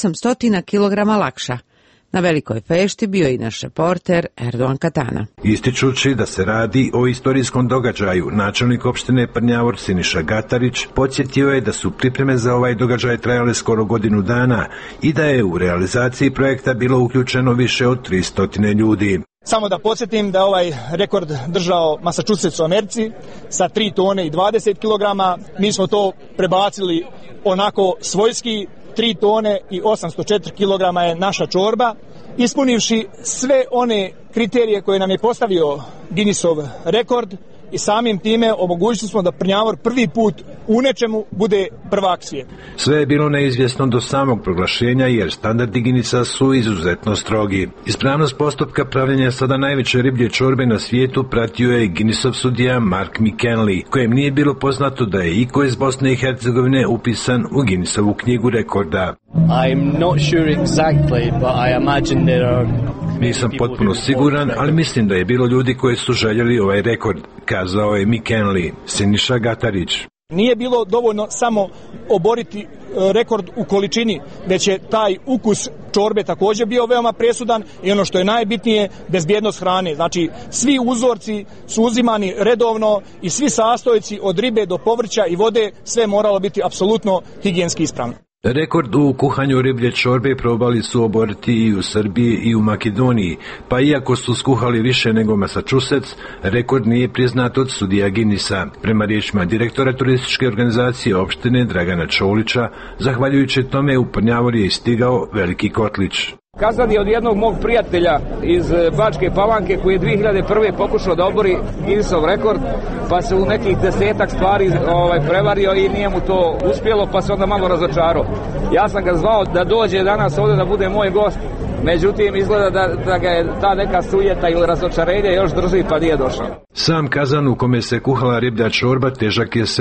800 kilograma lakša. Na Velikoj fešti bio je i naš reporter Erdogan Katana. Ističući da se radi o istorijskom događaju, načelnik opštine Prnjavor Siniša Gatarić podsjetio je da su pripreme za ovaj događaj trajale skoro godinu dana i da je u realizaciji projekta bilo uključeno više od 300 ljudi. Samo da podsjetim da ovaj rekord držao Massachusetts u Americi sa 3 tone i 20 kilograma. Mi smo to prebacili onako svojski, 3 tone i 804 kilograma je naša čorba, ispunivši sve one kriterije koje nam je postavio Guinnessov rekord i samim time omogućili smo da Prnjavor prvi put u nečemu bude prvak svijeta. Sve je bilo neizvjesno do samog proglašenja jer standardi Guinnessa su izuzetno strogi. Ispravnost postupka pravljenja sada najveće riblje čorbe na svijetu pratio je Guinnessov sudija Mark McKinley, kojem nije bilo poznato da je iko iz Bosne i Hercegovine upisan u Guinnessovu knjigu rekorda. I'm not sure exactly, but I imagine there are... Nisam potpuno siguran, ali mislim da je bilo ljudi koji su željeli ovaj rekord, kazao je McKinley. Siniša Gatarić. Nije bilo dovoljno samo oboriti rekord u količini, već je taj ukus čorbe također bio veoma presudan i ono što je najbitnije, bezbjednost hrane. Znači, svi uzorci su uzimani redovno i svi sastojci od ribe do povrća i vode, sve moralo biti apsolutno higijenski ispravno. Rekord u kuhanju riblje čorbe probali su oboriti i u Srbiji i u Makedoniji, pa iako su skuhali više nego Massachusetts, rekord nije priznat od sudija Guinnessa. Prema riječima direktora turističke organizacije opštine Dragana Čolića, zahvaljujući tome u Prnjavor je stigao veliki kotlić. Kazan je od jednog mog prijatelja iz Bačke Palanke koji je 2001. pokušao da obori Guinnessov rekord, pa se u nekih 10 stvari prevario i nije mu to uspjelo, pa se onda malo razočarao. Ja sam ga zvao da dođe danas ovdje da bude moj gost, međutim izgleda da ga je ta neka sujeta ili razočarenje još drži pa nije došao. Sam kazan u kome se kuhala riblja čorba težak je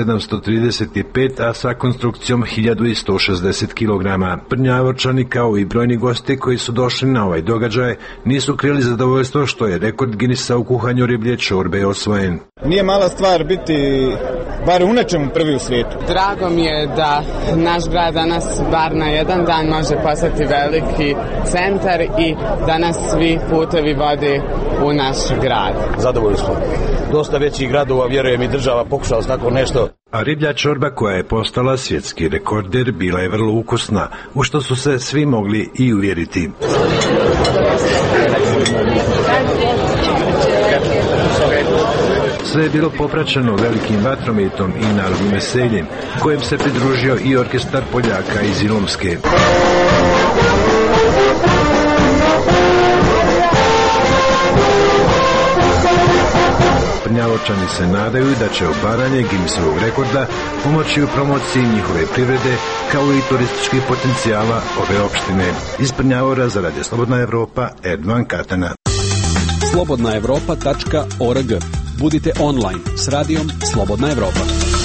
735, a sa konstrukcijom 1160 kg. Prnjavorčani kao i brojni gosti koji su došli na ovaj događaj nisu krili zadovoljstvo što je rekord Guinnessa u kuhanju riblje čorbe osvojen. Nije mala stvar biti bar u nečemu prvi u svijetu. Drago mi je da naš grad danas bar na jedan dan može postati veliki centar i da nas svi putevi vode u naš grad. Zadovoljni smo. Dosta većih gradova, vjerujem i država, pokušala tako nešto. A riblja čorba koja je postala svjetski rekorder bila je vrlo ukusna, u što su se svi mogli i uvjeriti. Sve je bilo popraćeno velikim vatrometom i narodnim veseljem, kojem se pridružio i orkestar Poljaka iz Ilomske. Brnjavočani se nadaju da će obaranje Guinnessovog rekorda pomoći u promociji njihove privrede kao i turističkih potencijala ove opštine. Iz Brnjavora za Radio Slobodna Evropa, Erdovan Katana. slobodnaevropa.org. Budite online s radijom Slobodna Evropa.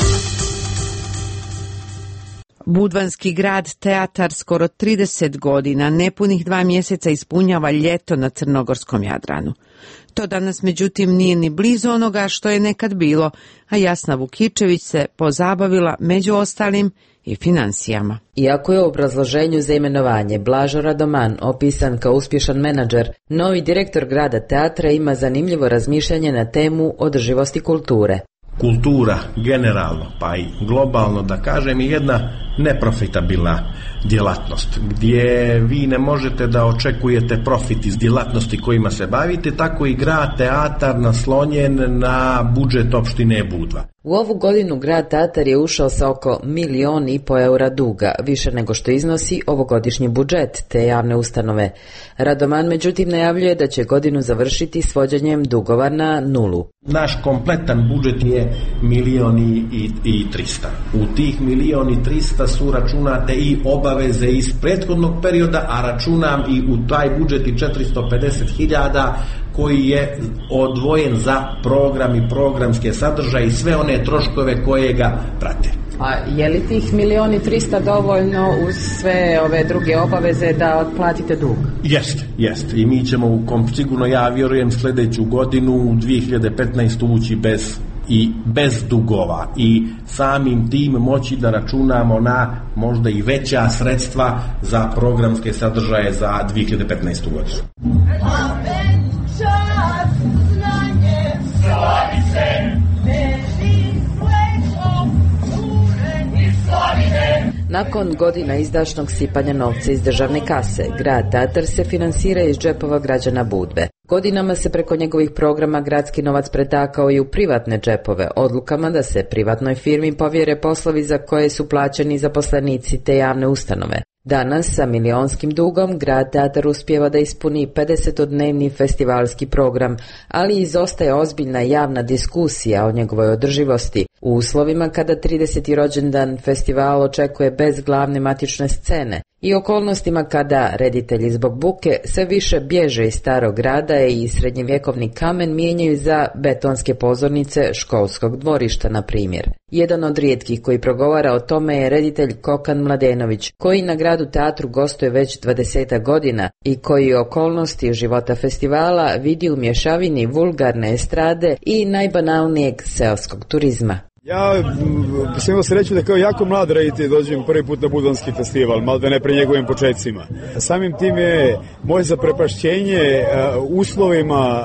Budvanski grad teatar skoro 30 godina, nepunih 2 mjeseca ispunjava ljeto na crnogorskom Jadranu. To danas međutim nije ni blizu onoga što je nekad bilo, a Jasna Vukičević se pozabavila među ostalim i financijama. Iako je u obrazloženju za imenovanje Blažo Radoman opisan kao uspješan menadžer, novi direktor grada teatra ima zanimljivo razmišljanje na temu održivosti kulture. Kultura generalno, pa i globalno da kažem, je jedna neprofitabilna djelatnost, gdje vi ne možete da očekujete profit iz djelatnosti kojima se bavite, tako i grad teatar naslonjen na budžet opštine Budva. U ovu godinu grad teatar je ušao sa oko 1,5 miliona eura duga, više nego što iznosi ovogodišnji budžet te javne ustanove. Radoman međutim najavljuje da će godinu završiti svođenjem dugova na nulu. Naš kompletan budžet je 1.300.000. U tih 1.300.000 su računate i obaveze iz prethodnog perioda, a računam i u taj budžet i 450.000 koji je odvojen za program i programske sadržaje i sve one troškove koje ga prate. A je li tih 1.300.000 dovoljno uz sve ove druge obaveze da otplatite dug? Jeste. I mi ćemo sigurno, ja vjerujem, sljedeću godinu, 2015. ući bez dugova i samim tim moći da računamo na možda i veća sredstva za programske sadržaje za 2015. godinu. Nakon godina izdašnog sipanja novca iz državne kase, grad teatar se finansira iz džepova građana Budve. Godinama se preko njegovih programa gradski novac pretakao i u privatne džepove, odlukama da se privatnoj firmi povjere poslovi za koje su plaćeni zaposlenici te javne ustanove. Danas, sa milionskim dugom, grad teatar uspijeva da ispuni 50-dnevni festivalski program, ali izostaje ozbiljna javna diskusija o njegovoj održivosti u uslovima kada 30. rođendan festival očekuje bez glavne matične scene i okolnostima kada reditelji zbog buke sve više bježe iz starog grada i srednjevjekovni kamen mijenjaju za betonske pozornice školskog dvorišta, na primjer. Jedan od rijetkih koji progovara o tome je reditelj Kokan Mladenović, koji na gradu teatru gostuje već 20 godina i koji okolnosti života festivala vidi u mješavini vulgarne estrade i najbanalnijeg seoskog turizma. Ja sam imao sreću da kao jako mlad reditelj dođem prvi put na Budvanski festival, malo da ne pre njegovim početcima. Samim tim je moje zaprepašćenje uslovima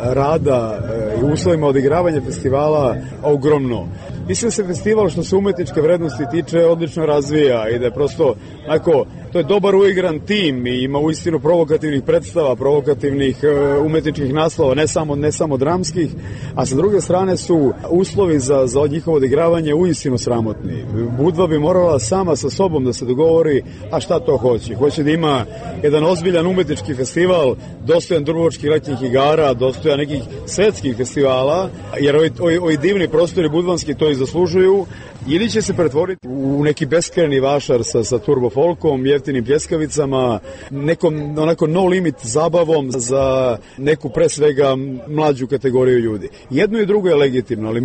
rada i uslovima odigravanja festivala ogromno. Mislim da se festival što se umetničke vrednosti tiče odlično razvija i da je prosto onako, to je dobar uigran tim i ima uistinu provokativnih predstava, provokativnih umetničkih naslova, ne samo dramskih, a sa druge strane su uslovi za njihovo odigravanje uistinu sramotni. Budva bi morala sama sa sobom da se dogovori, a šta to hoće. Hoće da ima jedan ozbiljan umetnički festival, dostojan Dubrovačkih letnjih igara, dostojan nekih svetskih festivala, jer ovi divni prostori budvanski to i zaslužuju, ili će se pretvoriti u neki beskrajni vašar sa turbo folkom, jeftinim pljeskavicama, nekom onako no limit zabavom za neku pre svega mlađu kategoriju ljudi. Jedno i drugo je legitimno, ali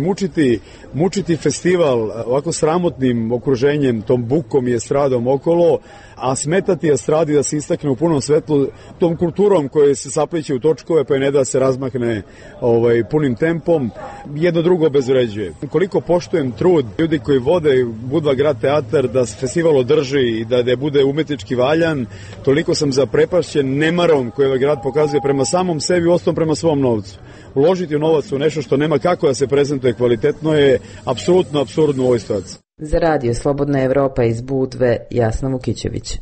mučiti festival ovako sramotnim okruženjem, tom bukom i estradom okolo, a smetati estradi da se istakne u punom svetlu tom kulturom koja se sapliće u točkove pa je ne da se razmahne punim tempom, jedno drugo obezvređuje. Koliko poštujem trud ljudi koji vode Budva grad teatar da se festival održi i da bude umetnički valjan, toliko sam zaprepašćen nemarom koji ovaj grad pokazuje prema samom sebi, ostom prema svom novcu. Uložiti novac u nešto što nema kako da se prezentuje kvalitetno je apsolutno apsurdno u ovoj situaciji. Za radio Slobodna Evropa iz Budve, Jasna Vukičević.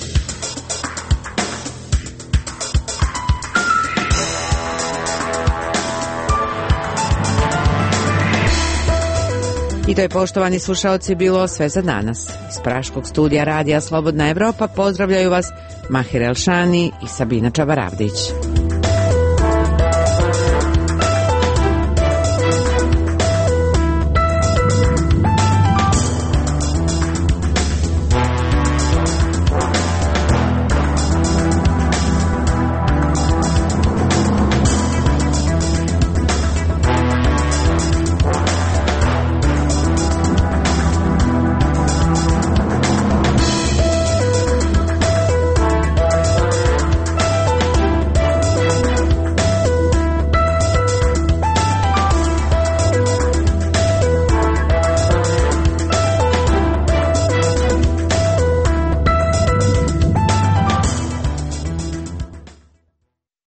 I to je, poštovani slušaoci, bilo sve za danas. Iz praškog studija radija Slobodna Evropa pozdravljaju vas Mahir Elšani i Sabina Čavaravdić.